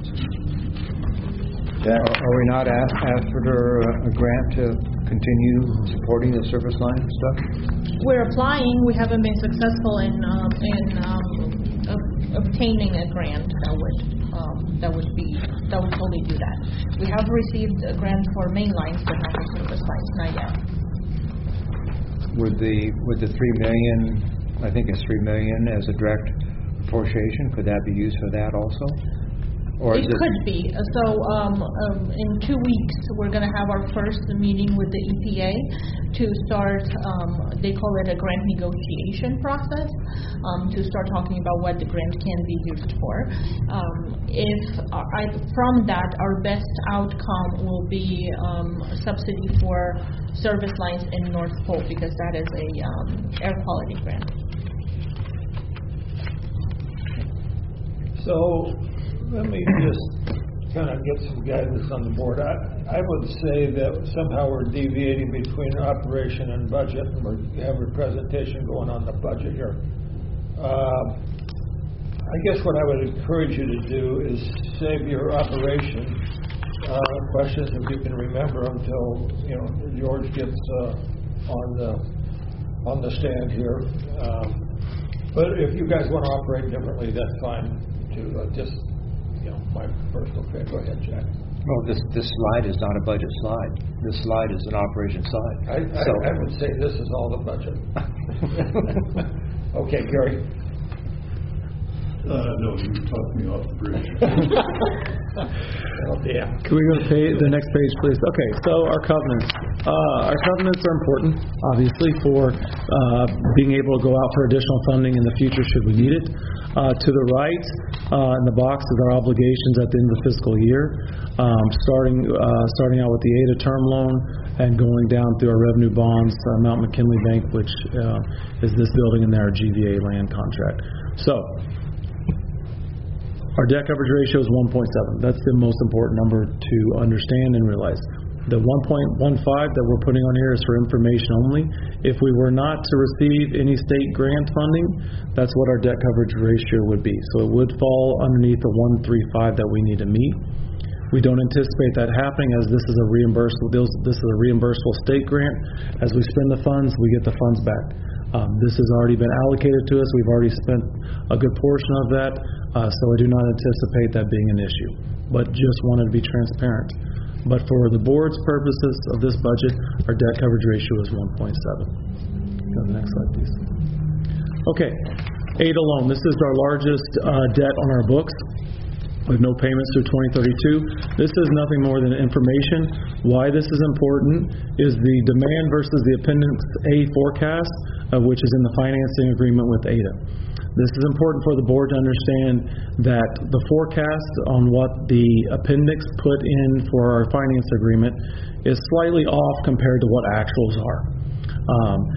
Are are we not asked after a grant to continue supporting the service line stuff? We're applying. We haven't been successful in um, in um, ob- obtaining a grant that would um, that would be that would totally do that. We have received a grant for main lines, but not for service lines, not yet. Would the would the three million, I think it's three million as a direct appropriation, could that be used for that also? Or It is it could be. So um, um, in two weeks, we're going to have our first meeting with the E P A to start, um, they call it a grant negotiation process, um, to start talking about what the grant can be used for. Um, if uh, I, from that, our best outcome will be um, a subsidy for service lines in North Pole, because that is a um, air quality grant. So let me just kind of get some guidance on the board. I, I would say that somehow we're deviating between operation and budget, and we have a presentation going on the budget here. Uh, I guess what I would encourage you to do is save your operation uh, questions, if you can remember, until you know George gets uh, on the on the stand here. Um, but if you guys want to operate differently, that's fine too. Uh, just you know, my personal opinion. Go ahead, Jack. Well, this this slide is not a budget slide. This slide is an operation slide. I, I, so, I would say this is all the budget. Okay, Gary. Uh, no, you talked me off the bridge. Oh, yeah. Can we go to page, the next page, please? Okay, so our covenants. Uh, our covenants are important, obviously, for uh, being able to go out for additional funding in the future should we need it. Uh, to the right uh, in the box is our obligations at the end of the fiscal year, um, starting uh, starting out with the A D A term loan and going down through our revenue bonds, uh, Mount McKinley Bank, which uh, is this building, and then our G V A land contract. So, our debt coverage ratio is one point seven. That's the most important number to understand and realize. The one point one five that we're putting on here is for information only. If we were not to receive any state grant funding, that's what our debt coverage ratio would be. So it would fall underneath the one point three five that we need to meet. We don't anticipate that happening, as this is a reimbursable this is a reimbursable state grant. As we spend the funds, we get the funds back. Um, this has already been allocated to us. We've already spent a good portion of that, uh, so I do not anticipate that being an issue. But just wanted to be transparent. But for the board's purposes of this budget, our debt coverage ratio is one point seven. Go to the next slide, please. Okay, A D A loan. This is our largest uh, debt on our books. We have no payments through twenty thirty-two. This is nothing more than information. Why this is important is the demand versus the Appendix A forecast, uh, which is in the financing agreement with A D A. This is important for the board to understand that the forecast on what the appendix put in for our finance agreement is slightly off compared to what actuals are. Um,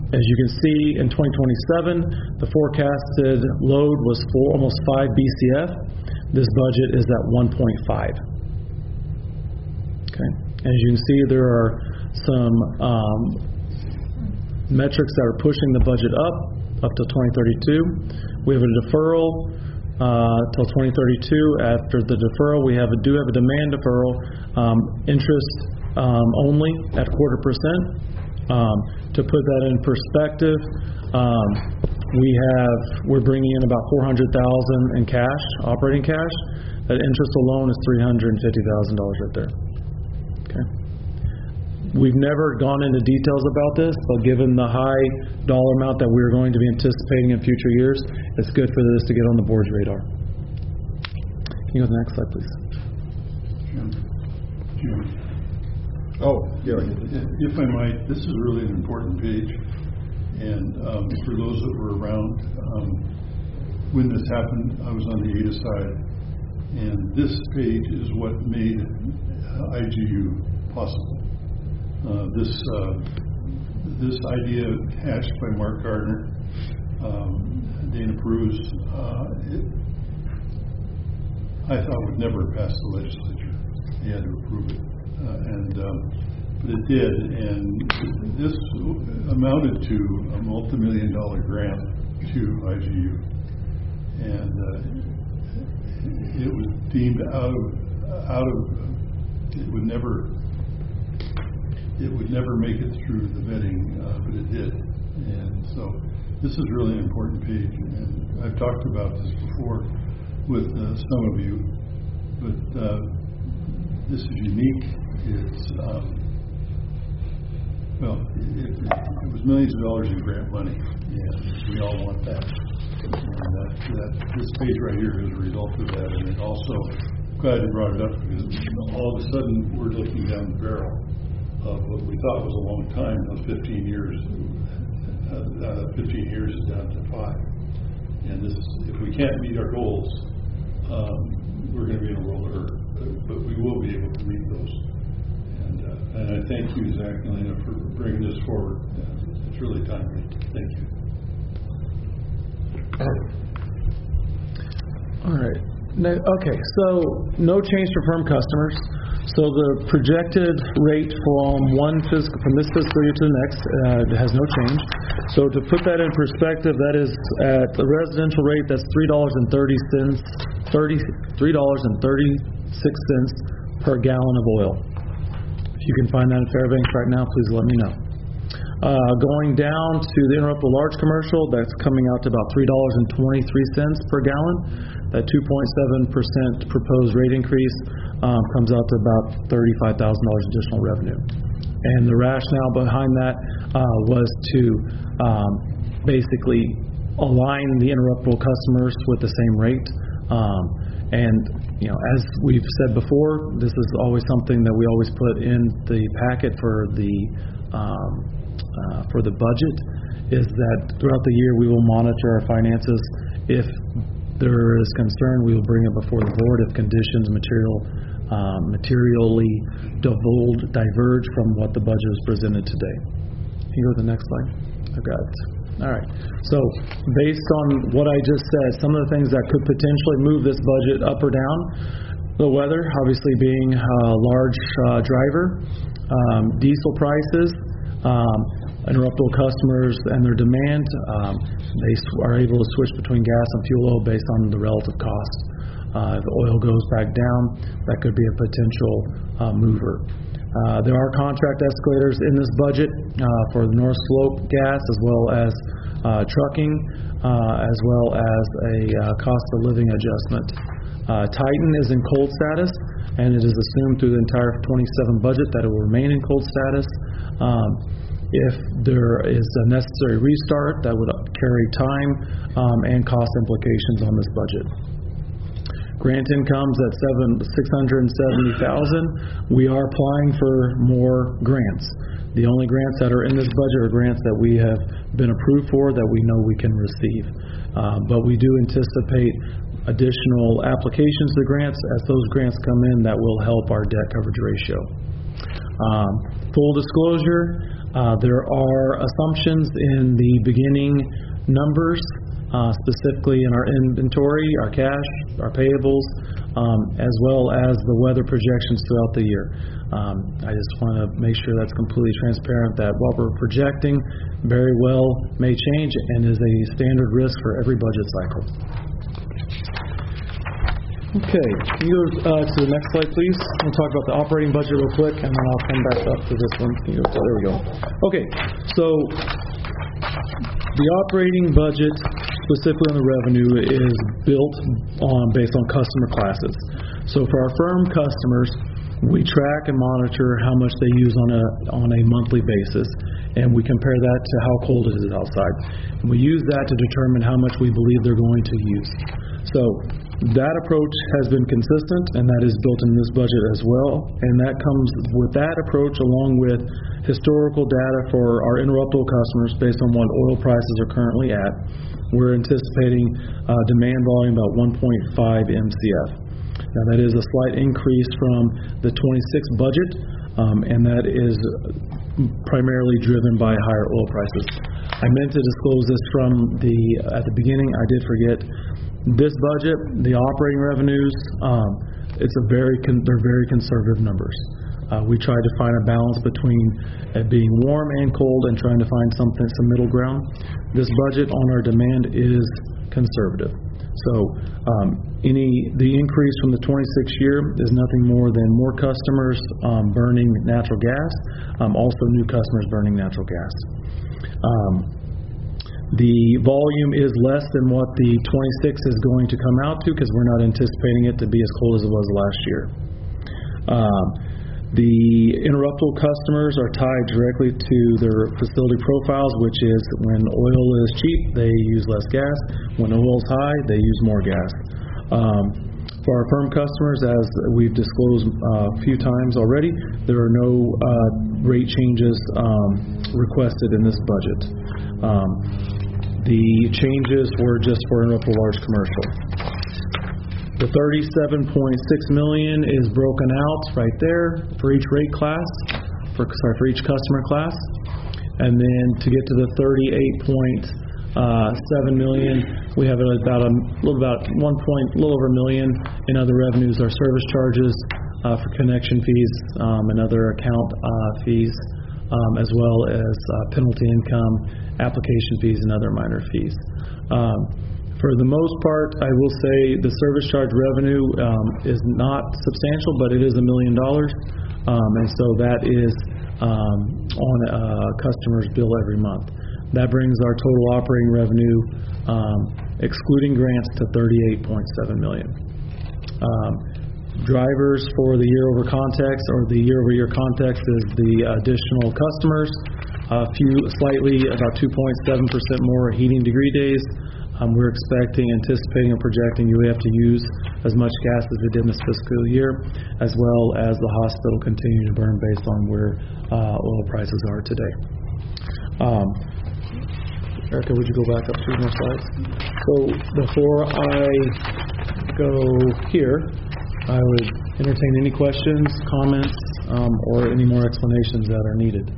As you can see, in twenty twenty-seven, the forecasted load was for almost five B C F. This budget is at one point five. Okay. As you can see, there are some um, metrics that are pushing the budget up, up to twenty thirty-two. We have a deferral uh, till twenty thirty-two. After the deferral, we have a, do have a demand deferral, um, interest um, only at quarter percent. Um, to put that in perspective, um, we have we're bringing in about four hundred thousand dollars in cash, operating cash. That interest alone is three hundred fifty thousand dollars right there. Okay. We've never gone into details about this, but given the high dollar amount that we're going to be anticipating in future years, it's good for this to get on the board's radar. Can you go to the next slide, please? Jim. Jim. Oh, yeah. If I might, this is really an important page, and um, for those that were around, um, when this happened, I was on the A D A side, and this page is what made uh, I G U possible. Uh, this uh, this idea hatched by Mark Gardner, um, Dana Peruz, uh, it, I thought would never pass the legislature. They had to approve it. Uh, and um, but it did, and this amounted to a multi-million dollar grant to I G U, and uh, it was deemed out of out of it would never it would never make it through the vetting, uh, but it did, and so this is really an important page, and I've talked about this before with uh, some of you, but uh, this is unique. It's, um, well, it, it was millions of dollars in grant money, and we all want that. And that, that this page right here is a result of that, and it also, glad you brought it up, because all of a sudden we're looking down the barrel of what we thought was a long time, now fifteen years. Uh, uh, fifteen years is down to five. And this, if we can't meet our goals, um, we're going to be in a world of hurt, but, but we will be able to meet those. And, uh, and I thank you, Zach and Elena, for bringing this forward. Uh, it's really timely. Thank you. All right. No, okay, so no change for firm customers. So the projected rate from one fiscal from this fiscal year to the next uh, has no change. So to put that in perspective, that is at the residential rate, that's three dollars and thirty cents, thirty three dollars and thirty six cents per gallon of oil. If you can find that in Fairbanks right now, please let me know. Uh, going down to the interruptible large commercial, that's coming out to about three dollars and twenty three cents per gallon. That two point seven percent proposed rate increase um, comes out to about thirty-five thousand dollars additional revenue. And the rationale behind that uh, was to um, basically align the interruptible customers with the same rate. Um, and, you know, as we've said before, this is always something that we always put in the packet for the um, uh, for the budget, is that throughout the year we will monitor our finances. If there is concern, we will bring it before the board if conditions material, um, materially divulge, diverge from what the budget is presented today. Can you go to the next slide? I've got it. All right. So based on what I just said, some of the things that could potentially move this budget up or down, the weather obviously being a large uh, driver, um, diesel prices, um, interruptible customers and their demand, um, they sw- are able to switch between gas and fuel oil based on the relative cost. Uh, if oil goes back down, that could be a potential uh, mover. Uh, there are contract escalators in this budget uh, for the North Slope gas, as well as uh, trucking, uh, as well as a uh, cost of living adjustment. Uh, Titan is in cold status, and it is assumed through the entire twenty-seven budget that it will remain in cold status. Um, If there is a necessary restart, that would carry time um, and cost implications on this budget. Grant income's at seven six hundred seventy thousand. We are applying for more grants. The only grants that are in this budget are grants that we have been approved for, that we know we can receive. Uh, but we do anticipate additional applications to grants. As those grants come in, that will help our debt coverage ratio. Um, full disclosure, Uh, There are assumptions in the beginning numbers, uh, specifically in our inventory, our cash, our payables, um, as well as the weather projections throughout the year. Um, I just want to make sure that's completely transparent, that what we're projecting very well may change and is a standard risk for every budget cycle. Okay, can you go uh, to the next slide, please? We'll talk about the operating budget real quick, and then I'll come back up to this one. Can you go- There we go. Okay, so the operating budget, specifically on the revenue, is built on based on customer classes. So for our firm customers, we track and monitor how much they use on a on a monthly basis, and we compare that to how cold it is outside. And we use that to determine how much we believe they're going to use. So that approach has been consistent, and that is built in this budget as well. And that comes with that approach along with historical data for our interruptible customers based on what oil prices are currently at. We're anticipating uh, demand volume about one point five M C F. Now that is a slight increase from the twenty-six budget, um, and that is primarily driven by higher oil prices. I meant to disclose this from the at the beginning. I did forget. This budget, the operating revenues, um, it's a very con- they're very conservative numbers. Uh, we tried to find a balance between it being warm and cold and trying to find something some middle ground. This budget on our demand is conservative. So um, any the increase from the twenty-six year is nothing more than more customers um, burning natural gas, um, also new customers burning natural gas. Um, The volume is less than what the twenty-six is going to come out to because we're not anticipating it to be as cold as it was last year. Um, the interruptible customers are tied directly to their facility profiles, which is when oil is cheap, they use less gas. When oil is high, they use more gas. Um, for our firm customers, as we've disclosed uh, a few times already, there are no uh, rate changes um, requested in this budget. Um, The changes were just for interruptible large commercial. The thirty-seven point six million dollars is broken out right there for each rate class, for sorry for each customer class, and then to get to the thirty-eight point seven million dollars, we have about a little about one point a little over a million in other revenues, our service charges uh, for connection fees um, and other account uh, fees. Um, as well as uh, penalty income, application fees, and other minor fees. Um, for the most part, I will say the service charge revenue um, is not substantial, but it is a million dollars, um, and so that is um, on a customer's bill every month. That brings our total operating revenue, um, excluding grants, to thirty-eight point seven million dollars. Um, Drivers for the year-over context or the year-over-year context is the additional customers, a few slightly about two point seven percent more heating degree days. Um, we're expecting, anticipating, and projecting U A F to use as much gas as it did in this fiscal year, as well as the hospital continuing to burn based on where uh, oil prices are today. Um, Erica, would you go back up two more slides? So before I go here, I would entertain any questions, comments, um, or any more explanations that are needed.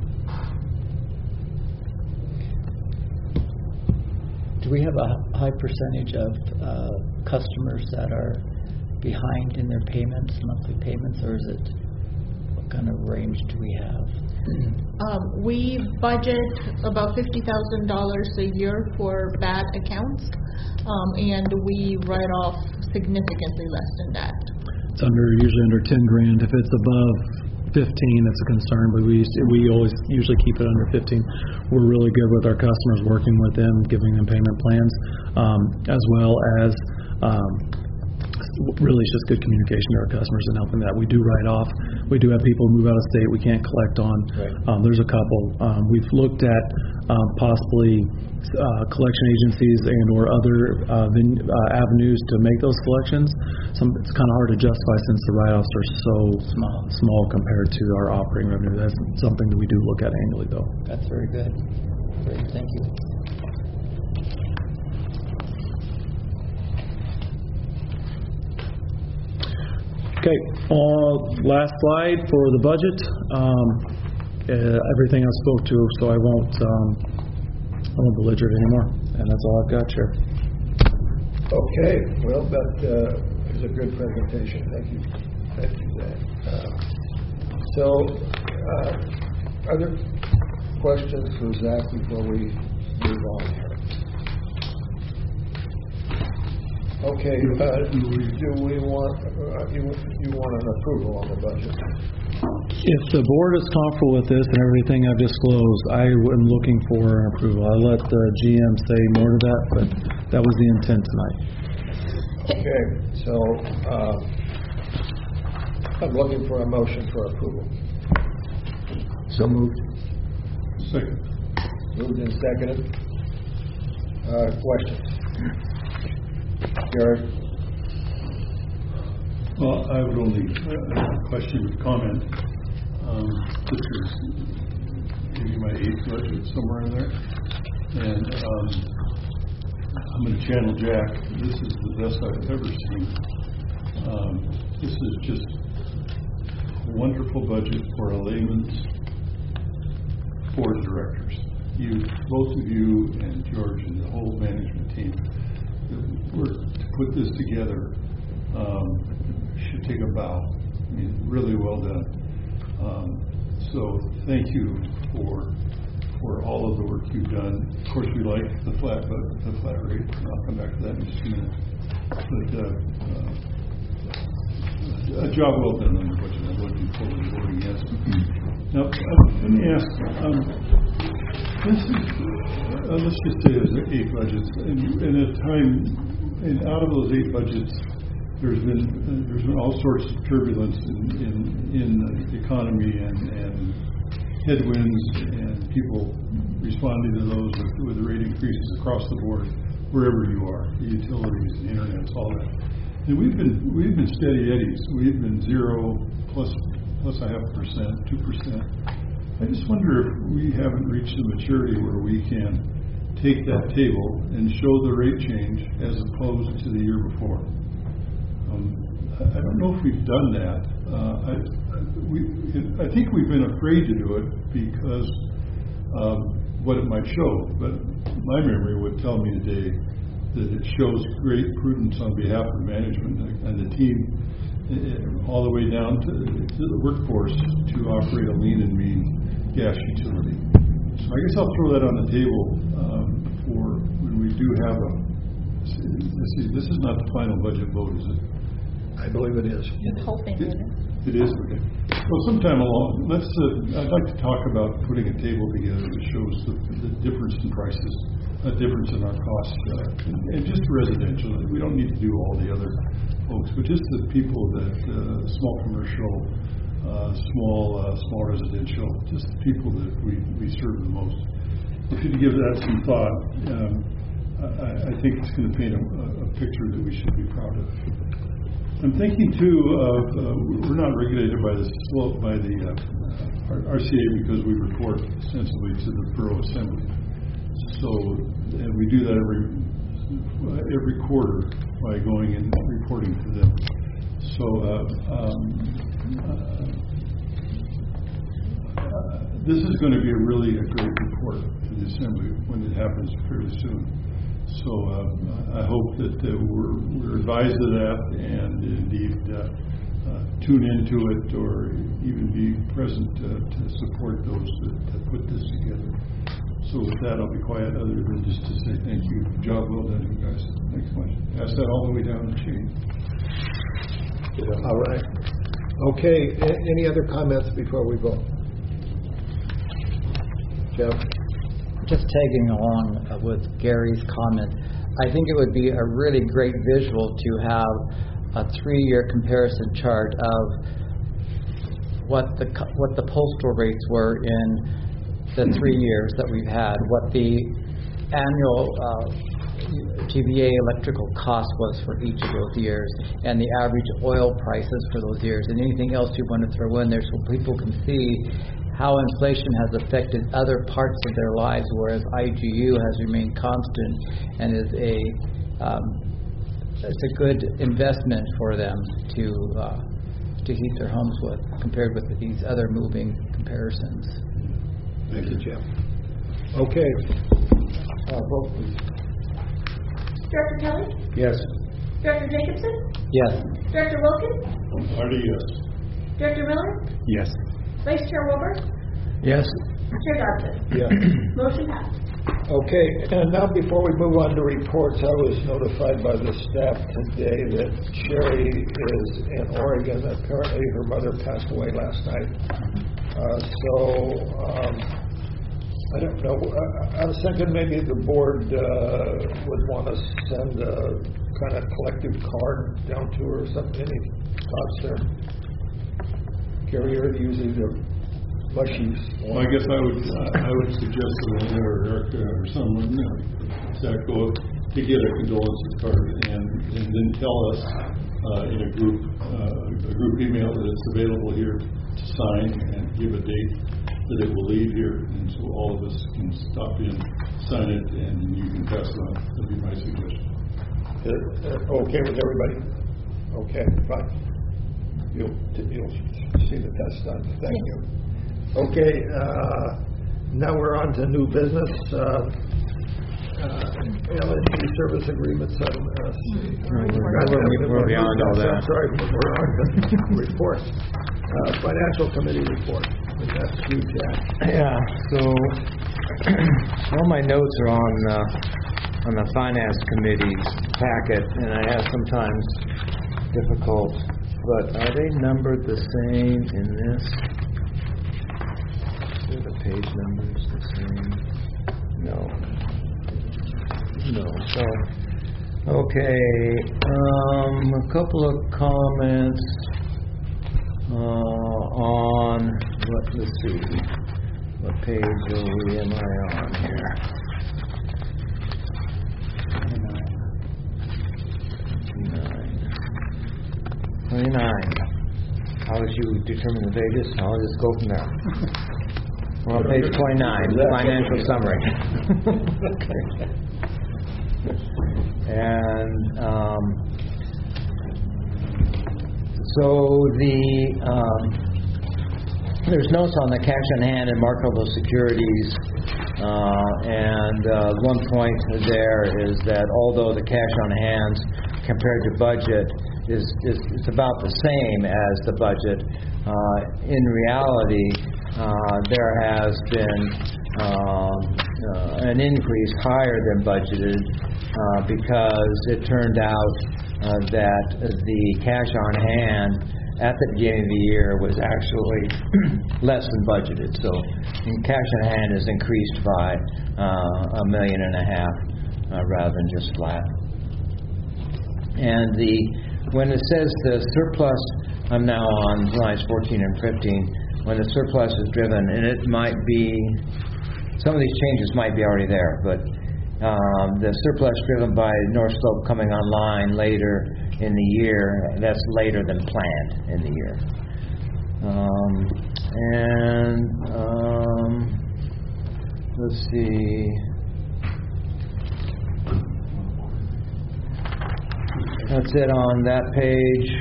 Do we have a high percentage of uh, customers that are behind in their payments, monthly payments, or is it, what kind of range do we have? Um, we budget about fifty thousand dollars a year for bad accounts, um, and we write off significantly less than that. It's under usually under ten grand. If it's above fifteen, that's a concern. But we we always usually keep it under fifteen. We're really good with our customers, working with them, giving them payment plans, um, as well as um, really it's just good communication to our customers and helping that. We do write off. We do have people move out of state we can't collect on. Right. Um, there's a couple. Um, we've looked at um, possibly uh, collection agencies and or other uh, ven- uh, avenues to make those collections. Some, it's kind of hard to justify since the write-offs are so Small. small compared to our operating revenue. That's something that we do look at annually, though. That's very good. Great, thank you. Okay, uh, last slide for the budget. Um, uh, everything I spoke to, so I won't, um, I won't belligerate anymore. And that's all I've got, Chair. Okay, well, that uh, is a good presentation. Thank you. Thank you, Zach. Uh, so, uh, are there questions for Zach before we move on here? Okay, uh, do we want, uh, you, you want an approval on the budget? If the board is comfortable with this and everything I've disclosed, I am looking for an approval. I'll let the G M say more to that, but that was the intent tonight. Okay, so uh, I'm looking for a motion for approval. So moved. Second. Moved and seconded. Uh, questions? Gary? Well, I would only uh, question or comment. Um, this is maybe my eighth budget, somewhere in there. And um, I'm going to channel Jack. This is the best I've ever seen. Um, this is just a wonderful budget for a layman's board of directors. You, both of you and George and the whole management team, work to put this together. Um, should take a bow. I mean, really well done. Um, so thank you for for all of the work you've done. Of course, we like the flat but the flat rate. I'll come back to that in just a minute. But uh, uh, a job well done on the budget. I'm looking forward to voting yes. Now, uh, let me ask. Um, this is uh, let's just say there's eight budgets, and, and at a time, and out of those eight budgets, there's been uh, there's been all sorts of turbulence in in, in the economy and, and headwinds, and people responding to those with, with rate increases across the board, wherever you are, the utilities, the internet, all that. And we've been we've been steady eddies. We've been zero plus plus a half percent, two percent. I just wonder if we haven't reached the maturity where we can take that table and show the rate change as opposed to the year before. Um, I don't know if we've done that. Uh, I, we, I think we've been afraid to do it because um, what it might show. But my memory would tell me today that it shows great prudence on behalf of management and the team, all the way down to, to the workforce, to operate a lean and mean gas utility. So I guess I'll throw that on the table um, for when we do have a. See, this is not the final budget vote, is it? I believe it is. Just hoping it is. It is, okay. Well, sometime along, let's, uh, I'd like to talk about putting a table together that shows the, the difference in prices, a difference in our costs, uh, and, and just residential. We don't need to do all the other folks, but just the people that, uh, small commercial, uh, small, uh, small residential, just the people that we, we serve the most. If you give that some thought, um, I, I think it's going to paint a, a picture that we should be proud of. I'm thinking too of uh, we're not regulated by the slope by the uh, R C A because we report extensively to the Borough Assembly. So and we do that every uh, every quarter by going and reporting to them. So uh, um, uh, this is going to be a really a great report to the Assembly when it happens fairly soon. So uh, I hope that uh, we're, we're advised of that and indeed uh, uh, tune into it or even be present uh, to support those that, that put this together. So with that, I'll be quiet other than just to say thank you. Job well done, you guys. Thanks much. Pass that all the way down the chain. All right. Okay, a- any other comments before we vote? Jeff? Just tagging along uh, with Gary's comment, I think it would be a really great visual to have a three-year comparison chart of what the co- what the postal rates were in the three years that we've had, what the annual uh, T V A electrical cost was for each of those years, and the average oil prices for those years, and anything else you want to throw in there so people can see how inflation has affected other parts of their lives, whereas I G U has remained constant and is a um, it's a good investment for them to uh, to heat their homes with, compared with these other moving comparisons. Thank you, Jim. Okay. Uh, vote, please. Director Kelly? Yes. Director Jacobson? Yes. Director Wilkins? Marty, yes. Director Miller? Yes. Vice Chair Wilbur? Yes. Chair Dodson? Yes. Motion passed. Okay, and now before we move on to reports, I was notified by the staff today that Sherry is in Oregon. Apparently her mother passed away last night. Uh, so, um, I don't know, I, I was thinking maybe the board uh, would want to send a kind of collective card down to her or something. Any thoughts there? Gary, you're usually the mushies. Well, I guess I would, I would suggest to Lena or Erica or someone, uh, Zach, go to get a condolences card and, and then tell us uh, in a group, uh, a group email that it's available here to sign and give a date that it will leave here, and so all of us can stop in, sign it, and you can pass it on. That'd be my suggestion. Uh, uh, okay with everybody? Okay, fine. You'll, you'll see that that's done. Thank you. Okay, uh, now we're on to new business. Uh, uh, L N G service agreements. Uh, We're, we're, we're beyond all that. I'm sorry, we're on to report. Uh, financial committee report. That's you, Jack. Yeah, so all my notes are on uh, on the finance committee's packet, and I have sometimes difficult, but are they numbered the same in this? Are the page numbers the same? No. No. So, okay, um, a couple of comments uh, on, what, let's see, what page are we, am I on here? twenty-nine. How did you determine the pages? I'll just go from there. We're on page twenty-nine, financial summary. Okay. And um, so the um, there's notes on the cash on hand and marketable securities, uh, and uh, one point there is that although the cash on hand compared to budget is, is, is about the same as the budget, uh, in reality uh, there has been uh, uh, an increase higher than budgeted uh, because it turned out uh, that the cash on hand at the beginning of the year was actually less than budgeted. So cash on hand is increased by uh, a million and a half uh, rather than just flat. And the when it says the surplus, I'm now on lines fourteen and fifteen, when the surplus is driven, and it might be, some of these changes might be already there, but um, the surplus driven by North Slope coming online later in the year, that's later than planned in the year. Um, and um, let's see. That's it on that page.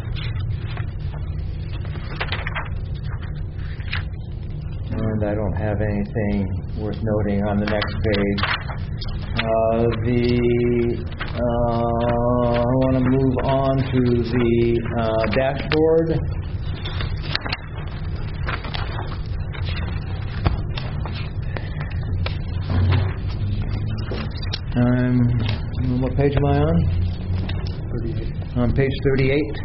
And I don't have anything worth noting on the next page. Uh, the uh, I want to move on to the uh, dashboard. Um, what page am I on? On page thirty-eight.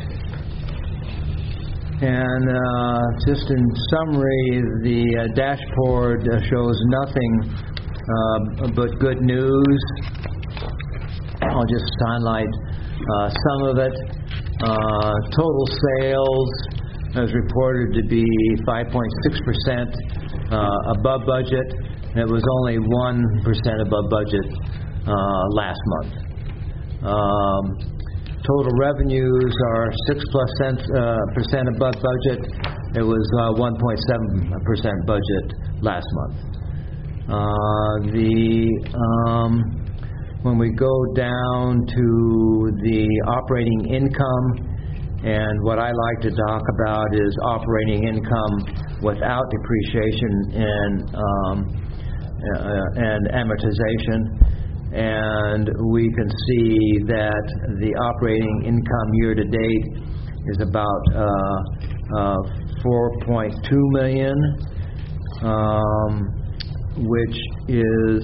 And uh, just in summary, the uh, dashboard uh, shows nothing uh, but good news. I'll just highlight uh, some of it. Uh, total sales is reported to be five point six percent uh, above budget. It was only one percent above budget uh, last month. Um, Total revenues are six plus cent, uh, percent above budget. It was uh, one point seven percent budget last month. Uh, the um, when we go down to the operating income, And what I like to talk about is operating income without depreciation and um, uh, and amortization. And we can see that the operating income year to date is about uh, uh, four point two million, um, which is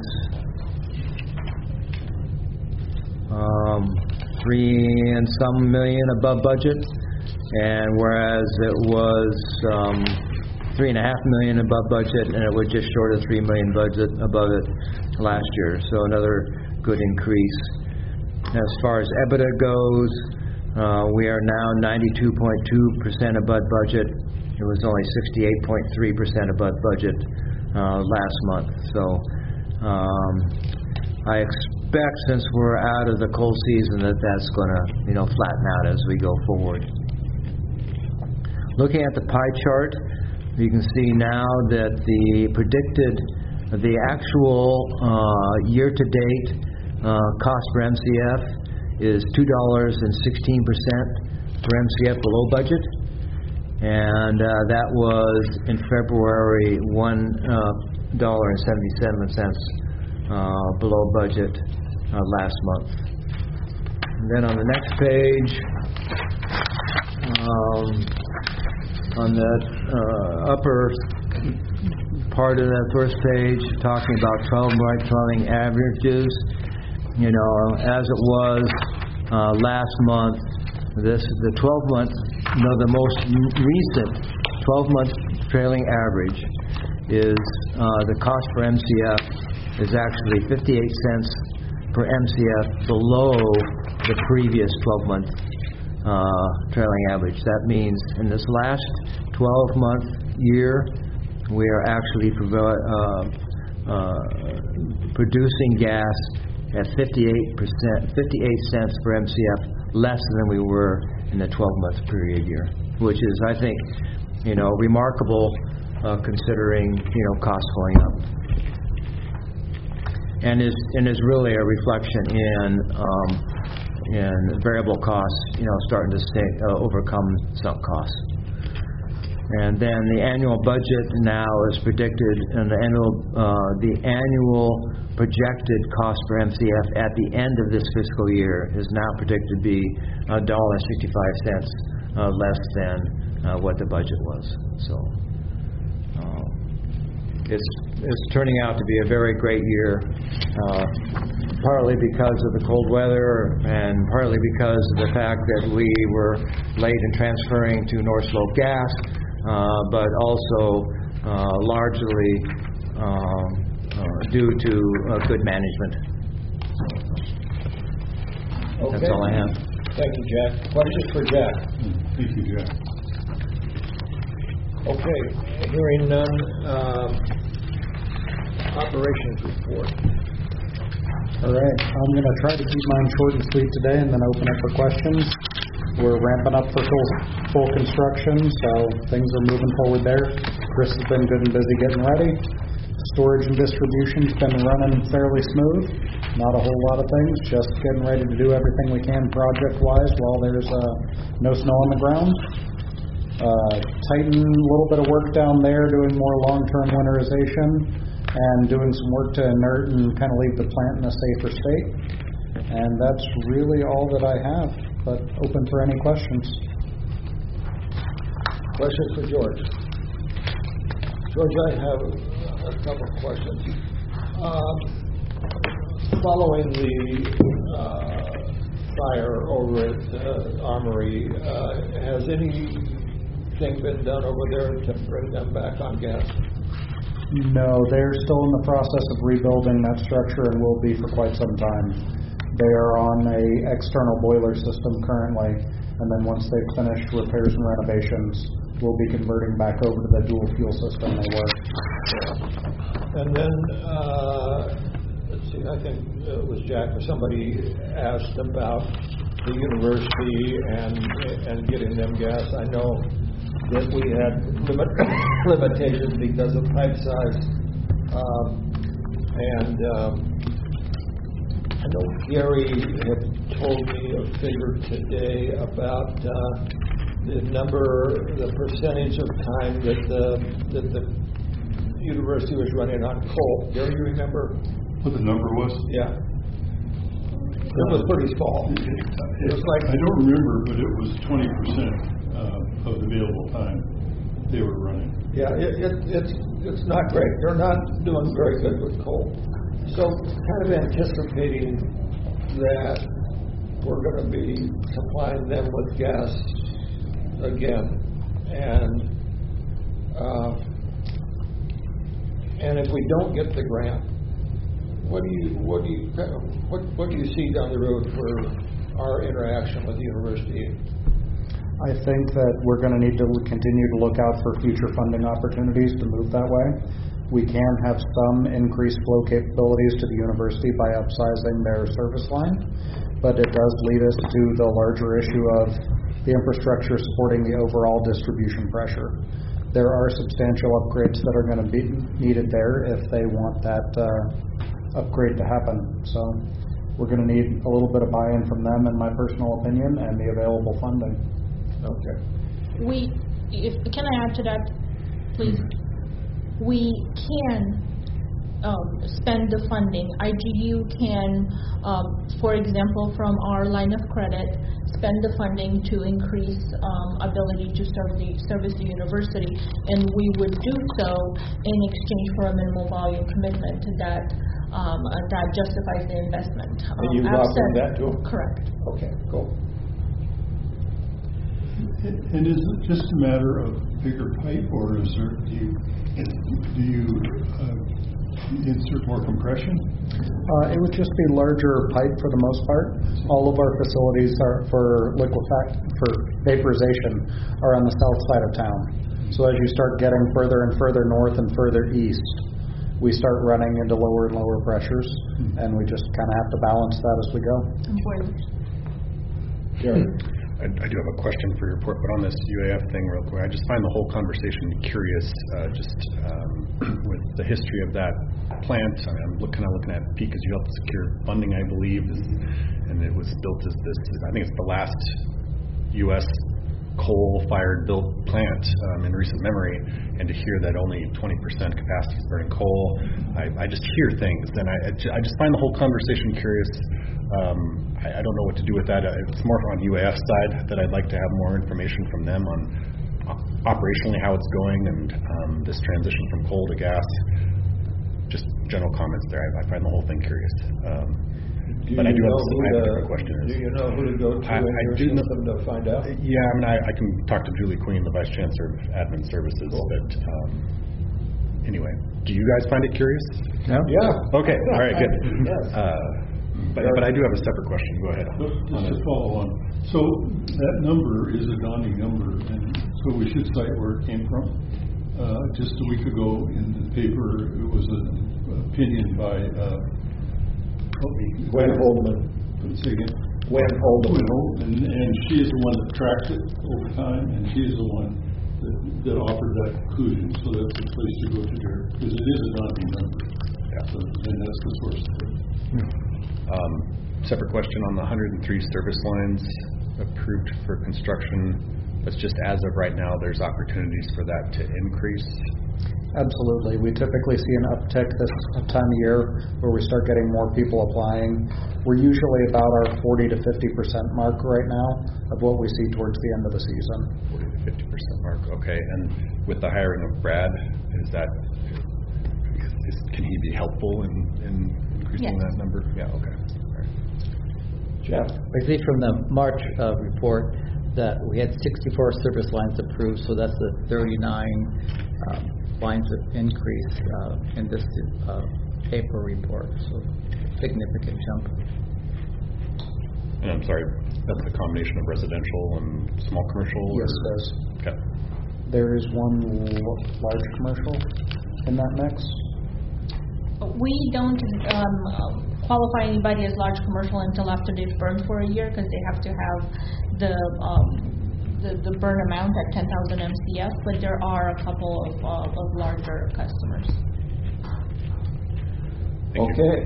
um, three and some million above budget, and whereas it was um, three and a half million above budget, and it was just short of three million budget above it last year. So another good increase. As far as EBITDA goes, uh, we are now ninety-two point two percent above budget. It was only sixty-eight point three percent above budget uh, last month. So um, I expect, since we're out of the cold season, that that's going to, you know, flatten out as we go forward. Looking at the pie chart, you can see now that the predicted, the actual uh, year-to-date uh, cost per M C F is two dollars and sixteen cents per M C F below budget, and uh, that was in February one dollar and seventy-seven cents uh, below budget uh, last month. And then on the next page, um, on the uh, upper part of that first page, talking about twelve-month trailing averages. You know, as it was uh, last month, this the twelve-month, no, the most recent twelve-month trailing average is uh, the cost per M C F is actually fifty-eight cents per M C F below the previous twelve-month uh, trailing average. That means in this last twelve-month year, we are actually provi- uh, uh, producing gas at fifty-eight percent, fifty-eight cents per M C F less than we were in the twelve-month period year, which is, I think, you know, remarkable uh, considering, you know, costs going up, and is and is really a reflection in um, in variable costs, you know, starting to stay, uh, overcome sunk costs. And then the annual budget now is predicted, and the annual uh, the annual projected cost per M C F at the end of this fiscal year is now predicted to be a dollar sixty-five cents uh, less than uh, what the budget was. So uh, it's it's turning out to be a very great year, uh, partly because of the cold weather, and partly because of the fact that we were late in transferring to North Slope Gas. Uh, but also uh, largely um, uh, due to uh, good management. Okay. That's all I have. Thank you, Jack. Questions for Jack? Thank you, Jack. Okay, hearing none. Um, operations report. All right, I'm going to try to keep mine short and sweet today and then open up for questions. We're ramping up for full, full construction, so things are moving forward there. Chris has been good and busy getting ready. Storage and distribution's been running fairly smooth. Not a whole lot of things, just getting ready to do everything we can project-wise while there's uh, no snow on the ground. Uh, Titan, a little bit of work down there, doing more long-term winterization and doing some work to inert and kind of leave the plant in a safer state. And that's really all that I have, but open for any questions. Questions for George? George, I have a, a couple of questions. Um, following the uh, fire over at uh, Armory, uh, has anything been done over there to bring them back on gas? No, they're still in the process of rebuilding that structure and will be for quite some time. They are on a external boiler system currently, and then once they've finished repairs and renovations, we'll be converting back over to the dual fuel system they were. And then, uh, let's see, I think it was Jack or somebody asked about the university and and getting them gas. I know that we had limit, limitations because of pipe size, um, and um, I know Gary had told me a figure today about uh, the number, the percentage of time that the, that the university was running on coal. Do you remember? What the number was? Yeah. It was pretty small. It, It was like, I don't remember, but it was twenty percent uh, of the available time they were running. yeah, it, it, it's, it's not great. They're not doing very good with coal. So kind of anticipating that we're going to be supplying them with gas again. And, uh, and if we don't get the grant, what do you, what do you, what, what do you see down the road for our interaction with the university? I think that we're going to need to continue to look out for future funding opportunities to move that way. We can have some increased flow capabilities to the university by upsizing their service line, but it does lead us to the larger issue of the infrastructure supporting the overall distribution pressure. There are substantial upgrades that are going to be needed there if they want that uh, upgrade to happen. So we're going to need a little bit of buy-in from them, in my personal opinion, and the available funding. Okay. We, if, can I add to that, please? We can um, spend the funding. I G U can, um, for example, from our line of credit, spend the funding to increase um, ability to serve the, service the university, and we would do so in exchange for a minimal volume commitment that um, uh, that justifies the investment. Um, And you've offered that to them? Correct. Okay, cool. And is it just a matter of bigger pipe, or is there, do you, do you uh, insert more compression? Uh, it would just be larger pipe for the most part. All of our facilities are for liquefact, for vaporization, are on the south side of town. So as you start getting further and further north and further east, we start running into lower and lower pressures, mm-hmm. and we just kind of have to balance that as we go. And boilers. Sure. I, I do have a question for your report, but on this U A F thing real quick, I just find the whole conversation curious, uh, just um, with the history of that plant. I mean, I'm look, kind of looking at Peak as you helped secure funding, I believe, is, and it was built as this, I think it's the last U S coal-fired built plant um, in recent memory, and to hear that only twenty percent capacity is burning coal, I, I just hear things, and I, I just find the whole conversation curious. Um, I, I don't know what to do with that. It's more on U A F side that I'd like to have more information from them on operationally how it's going and um, this transition from coal to gas. Just general comments there. I, I find the whole thing curious. Um, Do but I do have, know a, who I have a to- different question. Do you know who to go to I- in I your do know- system to find out? Yeah, I mean, I, I can talk to Julie Queen, the Vice Chancellor of Admin Services, Cool. but um, anyway, do you guys find it curious? No? Yeah. Okay, all right, good. Yes. Uh, but, but I do have a separate question. Go ahead. Just to follow on. So that number is a daunting number, and so we should cite where it came from. Uh, just a week ago in the paper, it was an opinion by uh, help me. Gwen Holdman. Say again. Gwen Holdman. Gwen Holdman, and, and she is the one that tracked it over time, and she is the one that, that offered that conclusion. So that's the place to go to there, because it is a daunting number. Yeah. So, and that's the source of it. Um, separate question on the one hundred three service lines approved for construction. That's just as of right now, there's opportunities for that to increase. Absolutely. We typically see an uptick this time of year where we start getting more people applying. We're usually about our forty to fifty percent mark right now of what we see towards the end of the season. forty to fifty percent mark, okay. And with the hiring of Brad, is that, is, can he be helpful in, in increasing Yes. that number? Yeah, okay. All right. Jeff? I see from the March uh, report that we had sixty-four service lines approved, so that's a thirty-nine um, lines of increase uh, in this uh, April report, so significant jump. And I'm sorry, that's a combination of residential and small commercial? Yes, or- it is. Okay. There is one l- large commercial in that mix. We don't um, qualify anybody as large commercial until after they've burned for a year, because they have to have the um, the, the burn amount at ten thousand M C F. But there are a couple of, uh, of larger customers. Thank you. Okay.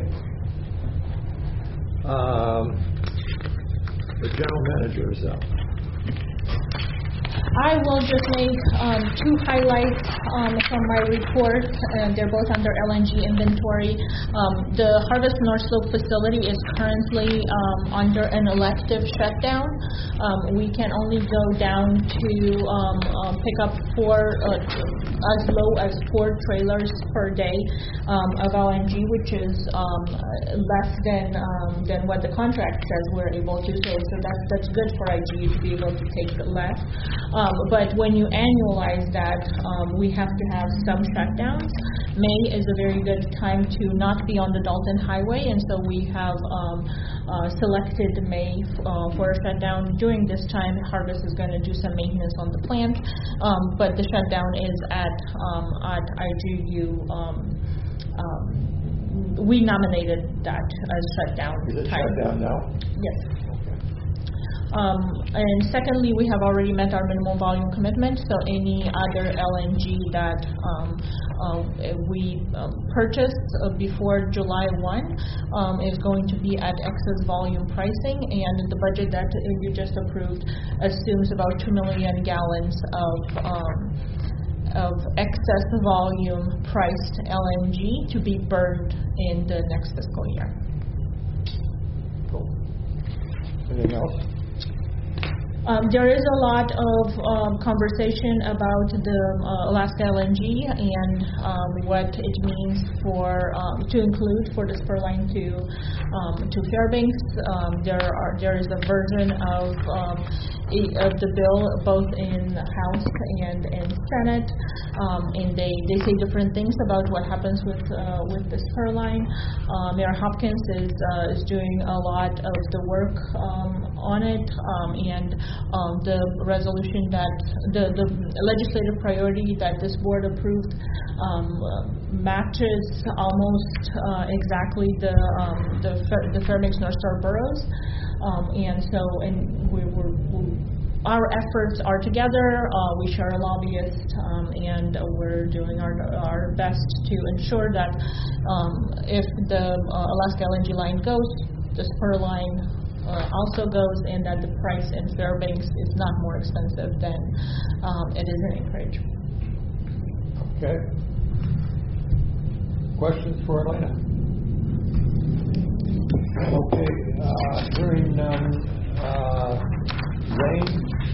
Um, the general manager is up. I will just make um, two highlights um, from my report. Uh, they're both under L N G inventory. Um, the Harvest North Slope facility is currently um, under an elective shutdown. Um, we can only go down to um, um, pick up four, uh, as low as four trailers per day um, of L N G, which is um, less than um, than what the contract says we're able to. So, so that's that's good for I G U to be able to take less. Um, but when you annualize that, um, we have to have some shutdowns. May is a very good time to not be on the Dalton Highway, and so we have um, uh, selected May uh, for a shutdown. During this time, Harvest is going to do some maintenance on the plant, um, but the shutdown is at um, at I G U. Um, um, we nominated that as shutdown. Is it time. shut down now? Yes. Um, and secondly, we have already met our minimum volume commitment, so any other L N G that um, uh, we um, purchased uh, before July first um, is going to be at excess volume pricing, and the budget that you just approved assumes about two million gallons of um, of excess volume priced L N G to be burned in the next fiscal year. Cool. Anything else? Um, there is a lot of um, conversation about the uh, Alaska L N G and um, what it means for um, to include for the spur line to um, to Fairbanks. Um, there are there is a version of um, of the bill both in the House and in Senate, um, and they, they say different things about what happens with uh, with the spur line. Uh, Mayor Hopkins is uh, is doing a lot of the work um, on it, um, and Um, the resolution that, the, the legislative priority that this board approved um, matches almost uh, exactly the um, the, the Fairbanks North Star boroughs, um, and so and we were. We, our efforts are together. Uh, we share a lobbyist, um, and uh, we're doing our our best to ensure that um, if the uh, Alaska L N G line goes, the spur line Uh, also goes, and that the price in Fairbanks is not more expensive than um, it is in Anchorage. Okay. Questions for Elena? Okay. Uh, hearing none. Uh, Zane?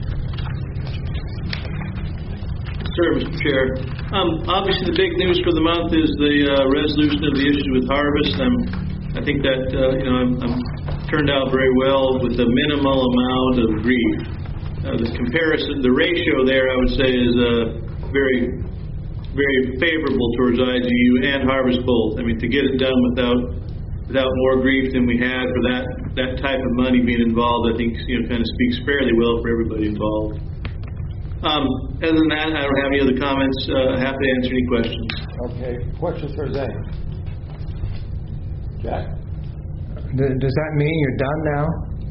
Sir, Mister Chair. Um, obviously, the big news for the month is the uh, resolution of the issue with Harvest. Um, I think that uh, you know I'm, I'm turned out very well with a minimal amount of grief. Uh, the comparison, the ratio there, I would say, is uh, very, very favorable towards I G U and Harvest both. I mean, to get it done without without more grief than we had for that that type of money being involved, I think you know kind of speaks fairly well for everybody involved. Um, other than that, I don't have any other comments. Uh, happy to answer any questions. Okay. Questions for Zane? Jack? Does that mean you're done now?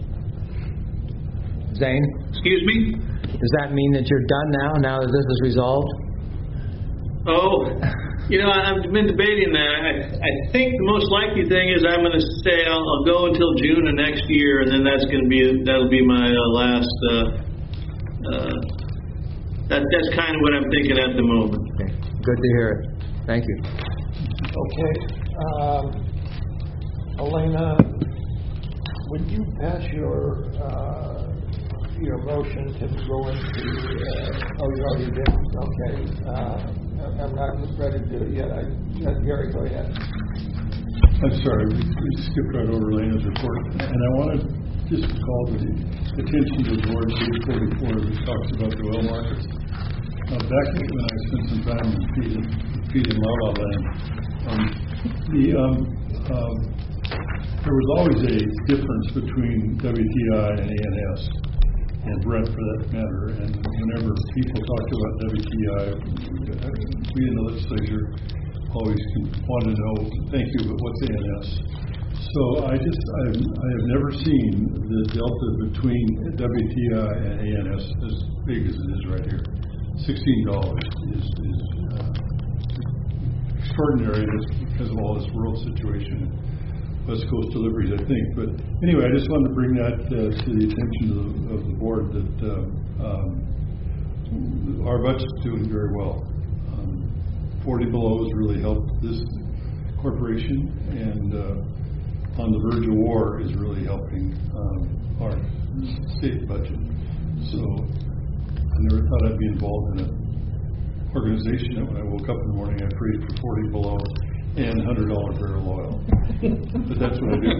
Zane? Excuse me? Does that mean that you're done now, now that this is resolved? Oh, you know, I've been debating that. I, I think the most likely thing is I'm going to say I'll, I'll go until June of next year, and then that's going to be that'll be my uh, last. Uh, uh, that that's kind of what I'm thinking at the moment. Okay. Good to hear it. Thank you. Okay. Um, Elena, would you pass your uh, your motion to go into? Uh, oh, you already did. Okay. Uh, I'm not ready to do it yet. I, uh, Gary, go ahead. I'm sorry, we, we skipped right over Elena's report, and I want to just call the attention to the board page forty-four that talks about the oil markets. Uh, back when I spent some time in Pete and, Pete and La La Land, um, the um, um, there was always a difference between W T I and A N S, and Brent for that matter. And whenever people talked about W T I, we in the legislature always want to know, thank you, but what's A N S? So I just, I've, I have never seen the delta between W T I and A N S as big as it is right here. sixteen dollars is, is uh, extraordinary because of all this world situation. West Coast deliveries, I think. But anyway, I just wanted to bring that uh, to the attention of the, of the board that uh, um, our budget's doing very well. Um, forty below has really helped this corporation, and uh, on the verge of war is really helping um, our state budget. So I never thought I'd be involved in an organization that when I woke up in the morning I prayed for forty below and one hundred dollar barrel oil. But that's what I do.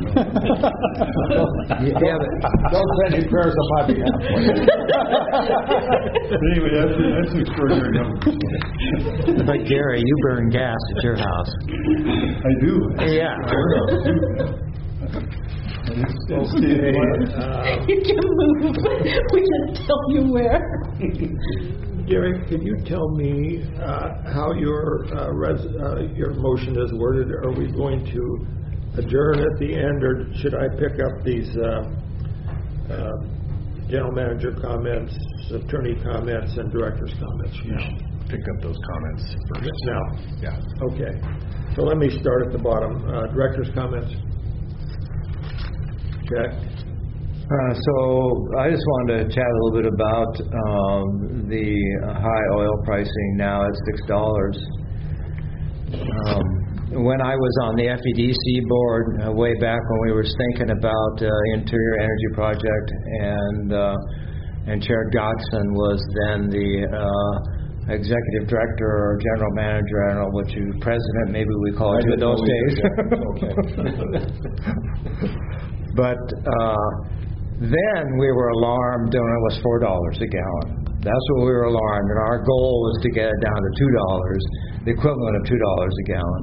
You know? Yeah, but Don't send any prayers on my behalf. But anyway, that's, that's an extraordinary number. but Gary, you burn gas at your house. I do. Yeah. And it's, it's staying alive. You can move. We can tell you where. Gary, can you tell me uh, how your uh, res, uh, your motion is worded? Are we going to adjourn at the end, or should I pick up these uh, uh, general manager comments, attorney comments, and director's comments now? Pick up those comments first. Now? Yeah. Okay. So let me start at the bottom. Uh, director's comments. Jack? Uh, so I just wanted to chat a little bit about um, the high oil pricing now at six dollars. Um, when I was on the F E D C board uh, way back when we were thinking about uh, Interior Energy Project, and uh, and Chair Godson was then the uh, executive director or general manager. I don't know what you, president, maybe we call it in those days. Okay. But uh, then we were alarmed when it was four dollars a gallon. That's what we were alarmed, and our goal was to get it down to two dollars, the equivalent of two dollars a gallon.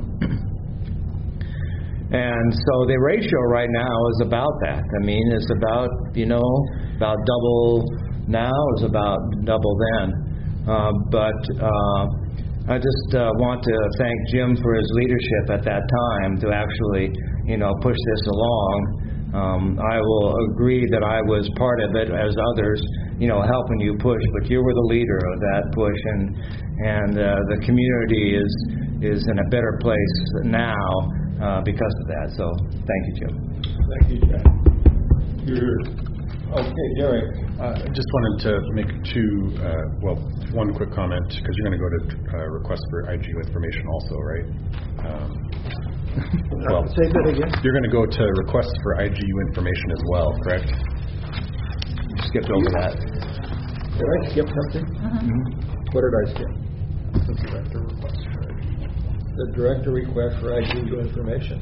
And so the ratio right now is about that. I mean, it's about, you know, about double now, is about double then. Uh, but uh, I just uh, want to thank Jim for his leadership at that time to actually, you know, push this along. Um, I will agree that I was part of it, as others, you know, helping you push, but you were the leader of that push, and and uh, the community is is in a better place now uh, because of that. So thank you, Jim. Thank you, Jack. You're, okay, Gary. I uh, just wanted to make two, uh, well, one quick comment, because you're going to go to uh, request for I G U information also, right? Um, Well, say that again. You're going to go to requests for I G U information as well, correct? You skipped over that. Did I skip something? Uh-huh. Mm-hmm. What did I skip? The director request for I G U. The director request for I G U information.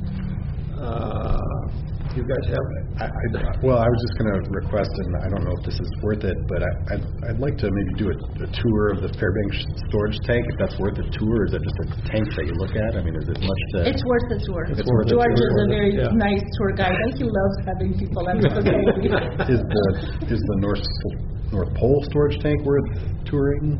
Uh, you guys have it? I, I, well, I was just going to request, and I don't know if this is worth it, but I, I'd, I'd like to maybe do a, a tour of the Fairbanks storage tank, if that's worth a tour, or is it just a tank that you look at? I mean, is it much to... It's worth the tour. It's worth the George tour. is a very Yeah. nice tour guide, and he loves having people at the baby. Is the, is the North, North Pole storage tank worth touring?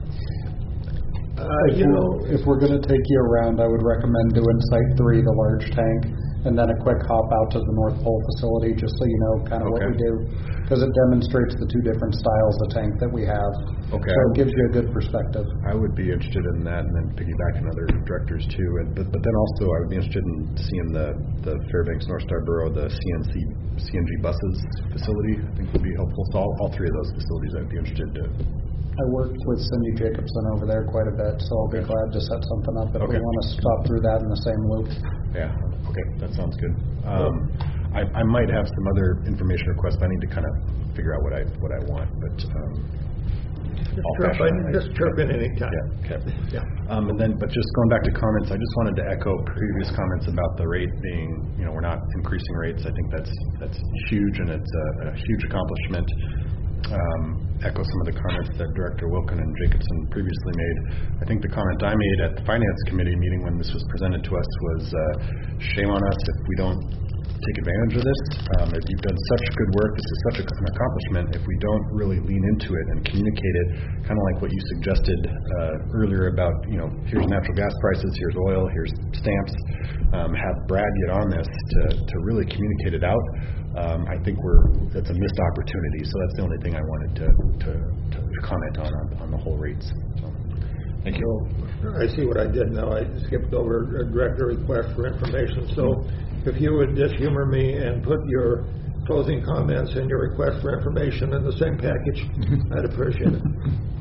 Uh, If you we're, know, if we're going to take you around, I would recommend doing Site three, the large tank, and then a quick hop out to the North Pole facility, just so you know kind of what Okay. we do, because it demonstrates the two different styles of tank that we have. Okay. So it gives you a good perspective. I would be interested in that, and then piggybacking other directors too. And but, but then also, I would be interested in seeing the, the Fairbanks North Star Borough, the C N C C N G buses facility. I think would be helpful. So all, all three of those facilities, I'd be interested to. I worked with Cindy Jacobson over there quite a bit, so I'll be glad to set something up if we Okay. want to stop through that in the same loop. Yeah. Okay, that sounds good. Um, I, I might have some other information requests, but I need to kind of figure out what I what I want. But um, just I'll chirp fashion in, it. just chirp in any time. Yeah. Okay. Yeah. Um, and then, but just going back to comments, I just wanted to echo previous comments about the rate being, you know, we're not increasing rates. I think that's that's huge, and it's a, a huge accomplishment. Um, echo some of the comments that Director Wilkin and Jacobson previously made. I think the comment I made at the Finance Committee meeting when this was presented to us was, uh, shame on us if we don't take advantage of this. Um, if you've done such good work, this is such a, an accomplishment. If we don't really lean into it and communicate it, kind of like what you suggested uh, earlier about, you know, here's natural gas prices, here's oil, here's stamps, um, have Brad get on this to, to really communicate it out. Um, I think we're it's a missed opportunity. So that's the only thing I wanted to to, to comment on, on on the whole rates. So, thank you. So, I see what I did now. I skipped over a director request for information. So if you would just humor me and put your closing comments and your request for information in the same package. I'd appreciate it.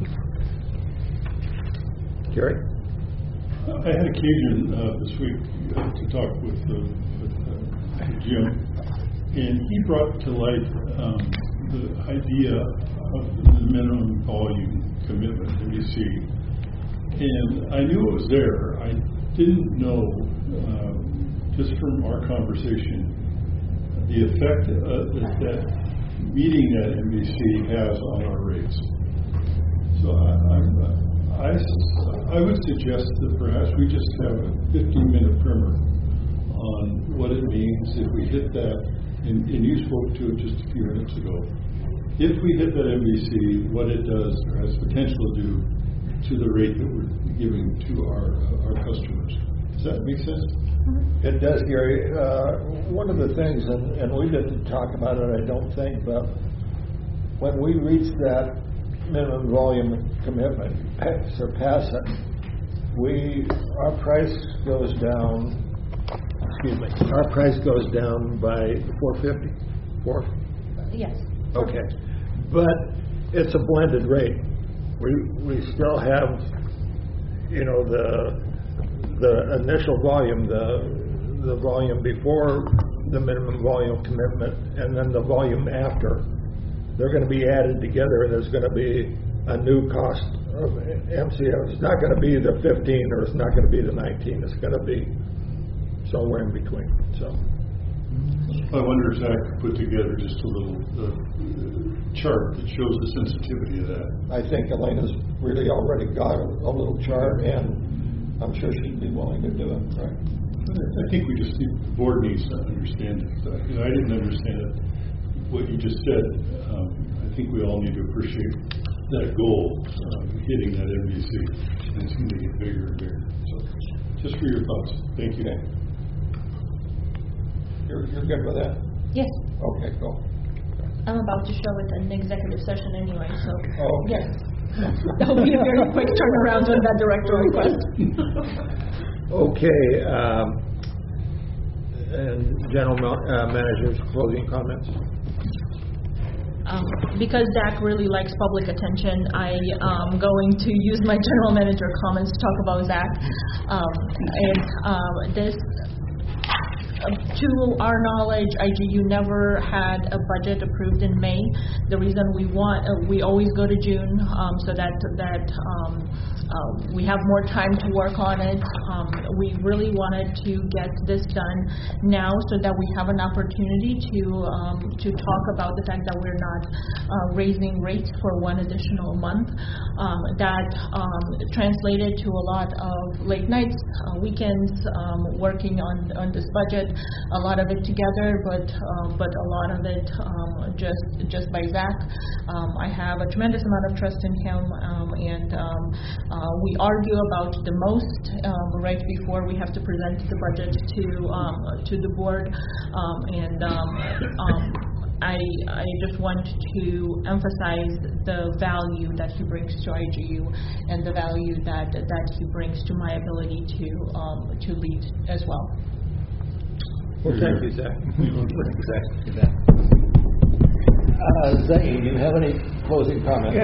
Gary? I had occasion uh, this week uh, to talk with, uh, with uh, Jim, and he brought to light um, the idea of the minimum volume commitment, M V C. And I knew it was there. I didn't know, uh, just from our conversation, the effect uh, that, that meeting that M V C has on our rates. So I, I'm, uh, I, I would suggest that perhaps we just have a fifteen minute primer on what it means if we hit that, and, and you spoke to it just a few minutes ago. If we hit that M V C, what it does or has potential to do to the rate that we're giving to our uh, our customers. Does that make sense? It does, Gary. Uh, one of the things, and, and we didn't talk about it, I don't think, but when we reach that minimum volume commitment, surpass it, we, our price goes down, excuse me, our price goes down by four fifty? Four? Yes. Okay. But it's a blended rate. We we still have, you know, the the initial volume, the the volume before the minimum volume commitment, and then the volume after. They're going to be added together, and there's going to be a new cost of M C F. It's not going to be the fifteen, or it's not going to be the nineteen. It's going to be somewhere in between. So I wonder if Zach could put together just a little uh, chart that shows the sensitivity of that. I think Elena's really already got a, a little chart, and I'm sure she'd be willing to do it, right? I think we just need, the board needs to understand it. Uh, you know, I didn't understand it, what you just said. Um, I think we all need to appreciate that goal, uh, hitting that M V C, and it's going to get bigger and bigger. So, just for your thoughts. Thank you. Okay. You're, you're good with that? Yes. Okay, go. I'm about to show it in executive session anyway, so Oh. yes. That will be a very quick turnaround on that director request. Okay, um, and general ma- uh, manager's closing comments. Um, because Zach really likes public attention, I am going to use my general manager comments to talk about Zach. Um, and um, this, uh, to our knowledge, I G U never had a budget approved in May. The reason we want, uh, we always go to June, um, so that that um, uh, we have more time to work on it. Um, we really wanted to get this done now so that we have an opportunity to um, to talk about the fact that we're not uh, raising rates for one additional month. Um, that um, translated to a lot of late nights, uh, weekends, um, working on on this budget. A lot of it together, but um, but a lot of it um, just just by Zach. Um, I have a tremendous amount of trust in him, um, and um, uh, we argue about the most um, right before we have to present the budget to um, to the board, um, and um, um, I I just want to emphasize the value that he brings to I G U and the value that that he brings to my ability to um, to lead as well. Well, thank you, Zach. Zach. Uh, Zane, do you have any closing comments?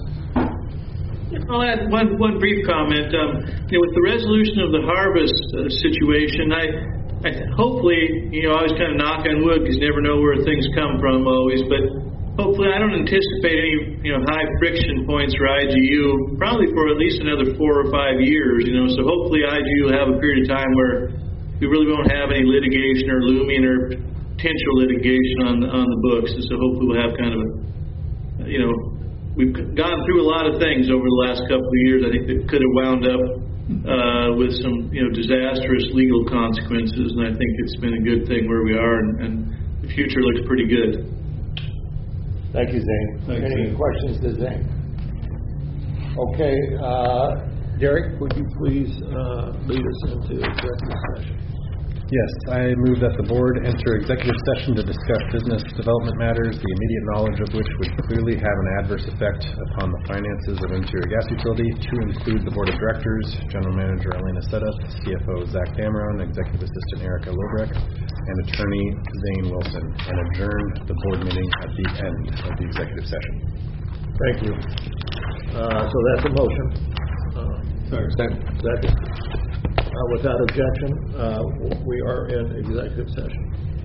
I'll add one, one brief comment. Um, you know, with the resolution of the harvest uh, situation, I, I hopefully, you know, I was kind of knock on wood because you never know where things come from always, but hopefully I don't anticipate any, you know, high friction points for I G U, probably for at least another four or five years, you know, so hopefully I G U will have a period of time where we really won't have any litigation or looming or potential litigation on the, on the books, and so hopefully we'll have kind of a, you know, we've gone through a lot of things over the last couple of years. I think that could have wound up uh, with some, you know, disastrous legal consequences, and I think it's been a good thing where we are, and, and the future looks pretty good. Thank you, Zane. Thanks, Any Zane. questions to Zane? Okay, uh, Derek, would you please uh, lead us into executive session? Yes, I move that the board enter executive session to discuss business development matters, the immediate knowledge of which would clearly have an adverse effect upon the finances of Interior Gas Utility, to include the board of directors, general manager Elena Setta, C F O Zach Dameron, executive assistant Erica Lobrecht, and attorney Zane Wilson, and adjourn the board meeting at the end of the executive session. Thank you. Uh, So that's a motion. Uh, Second. Second. Uh, Without objection, uh, we are in executive session.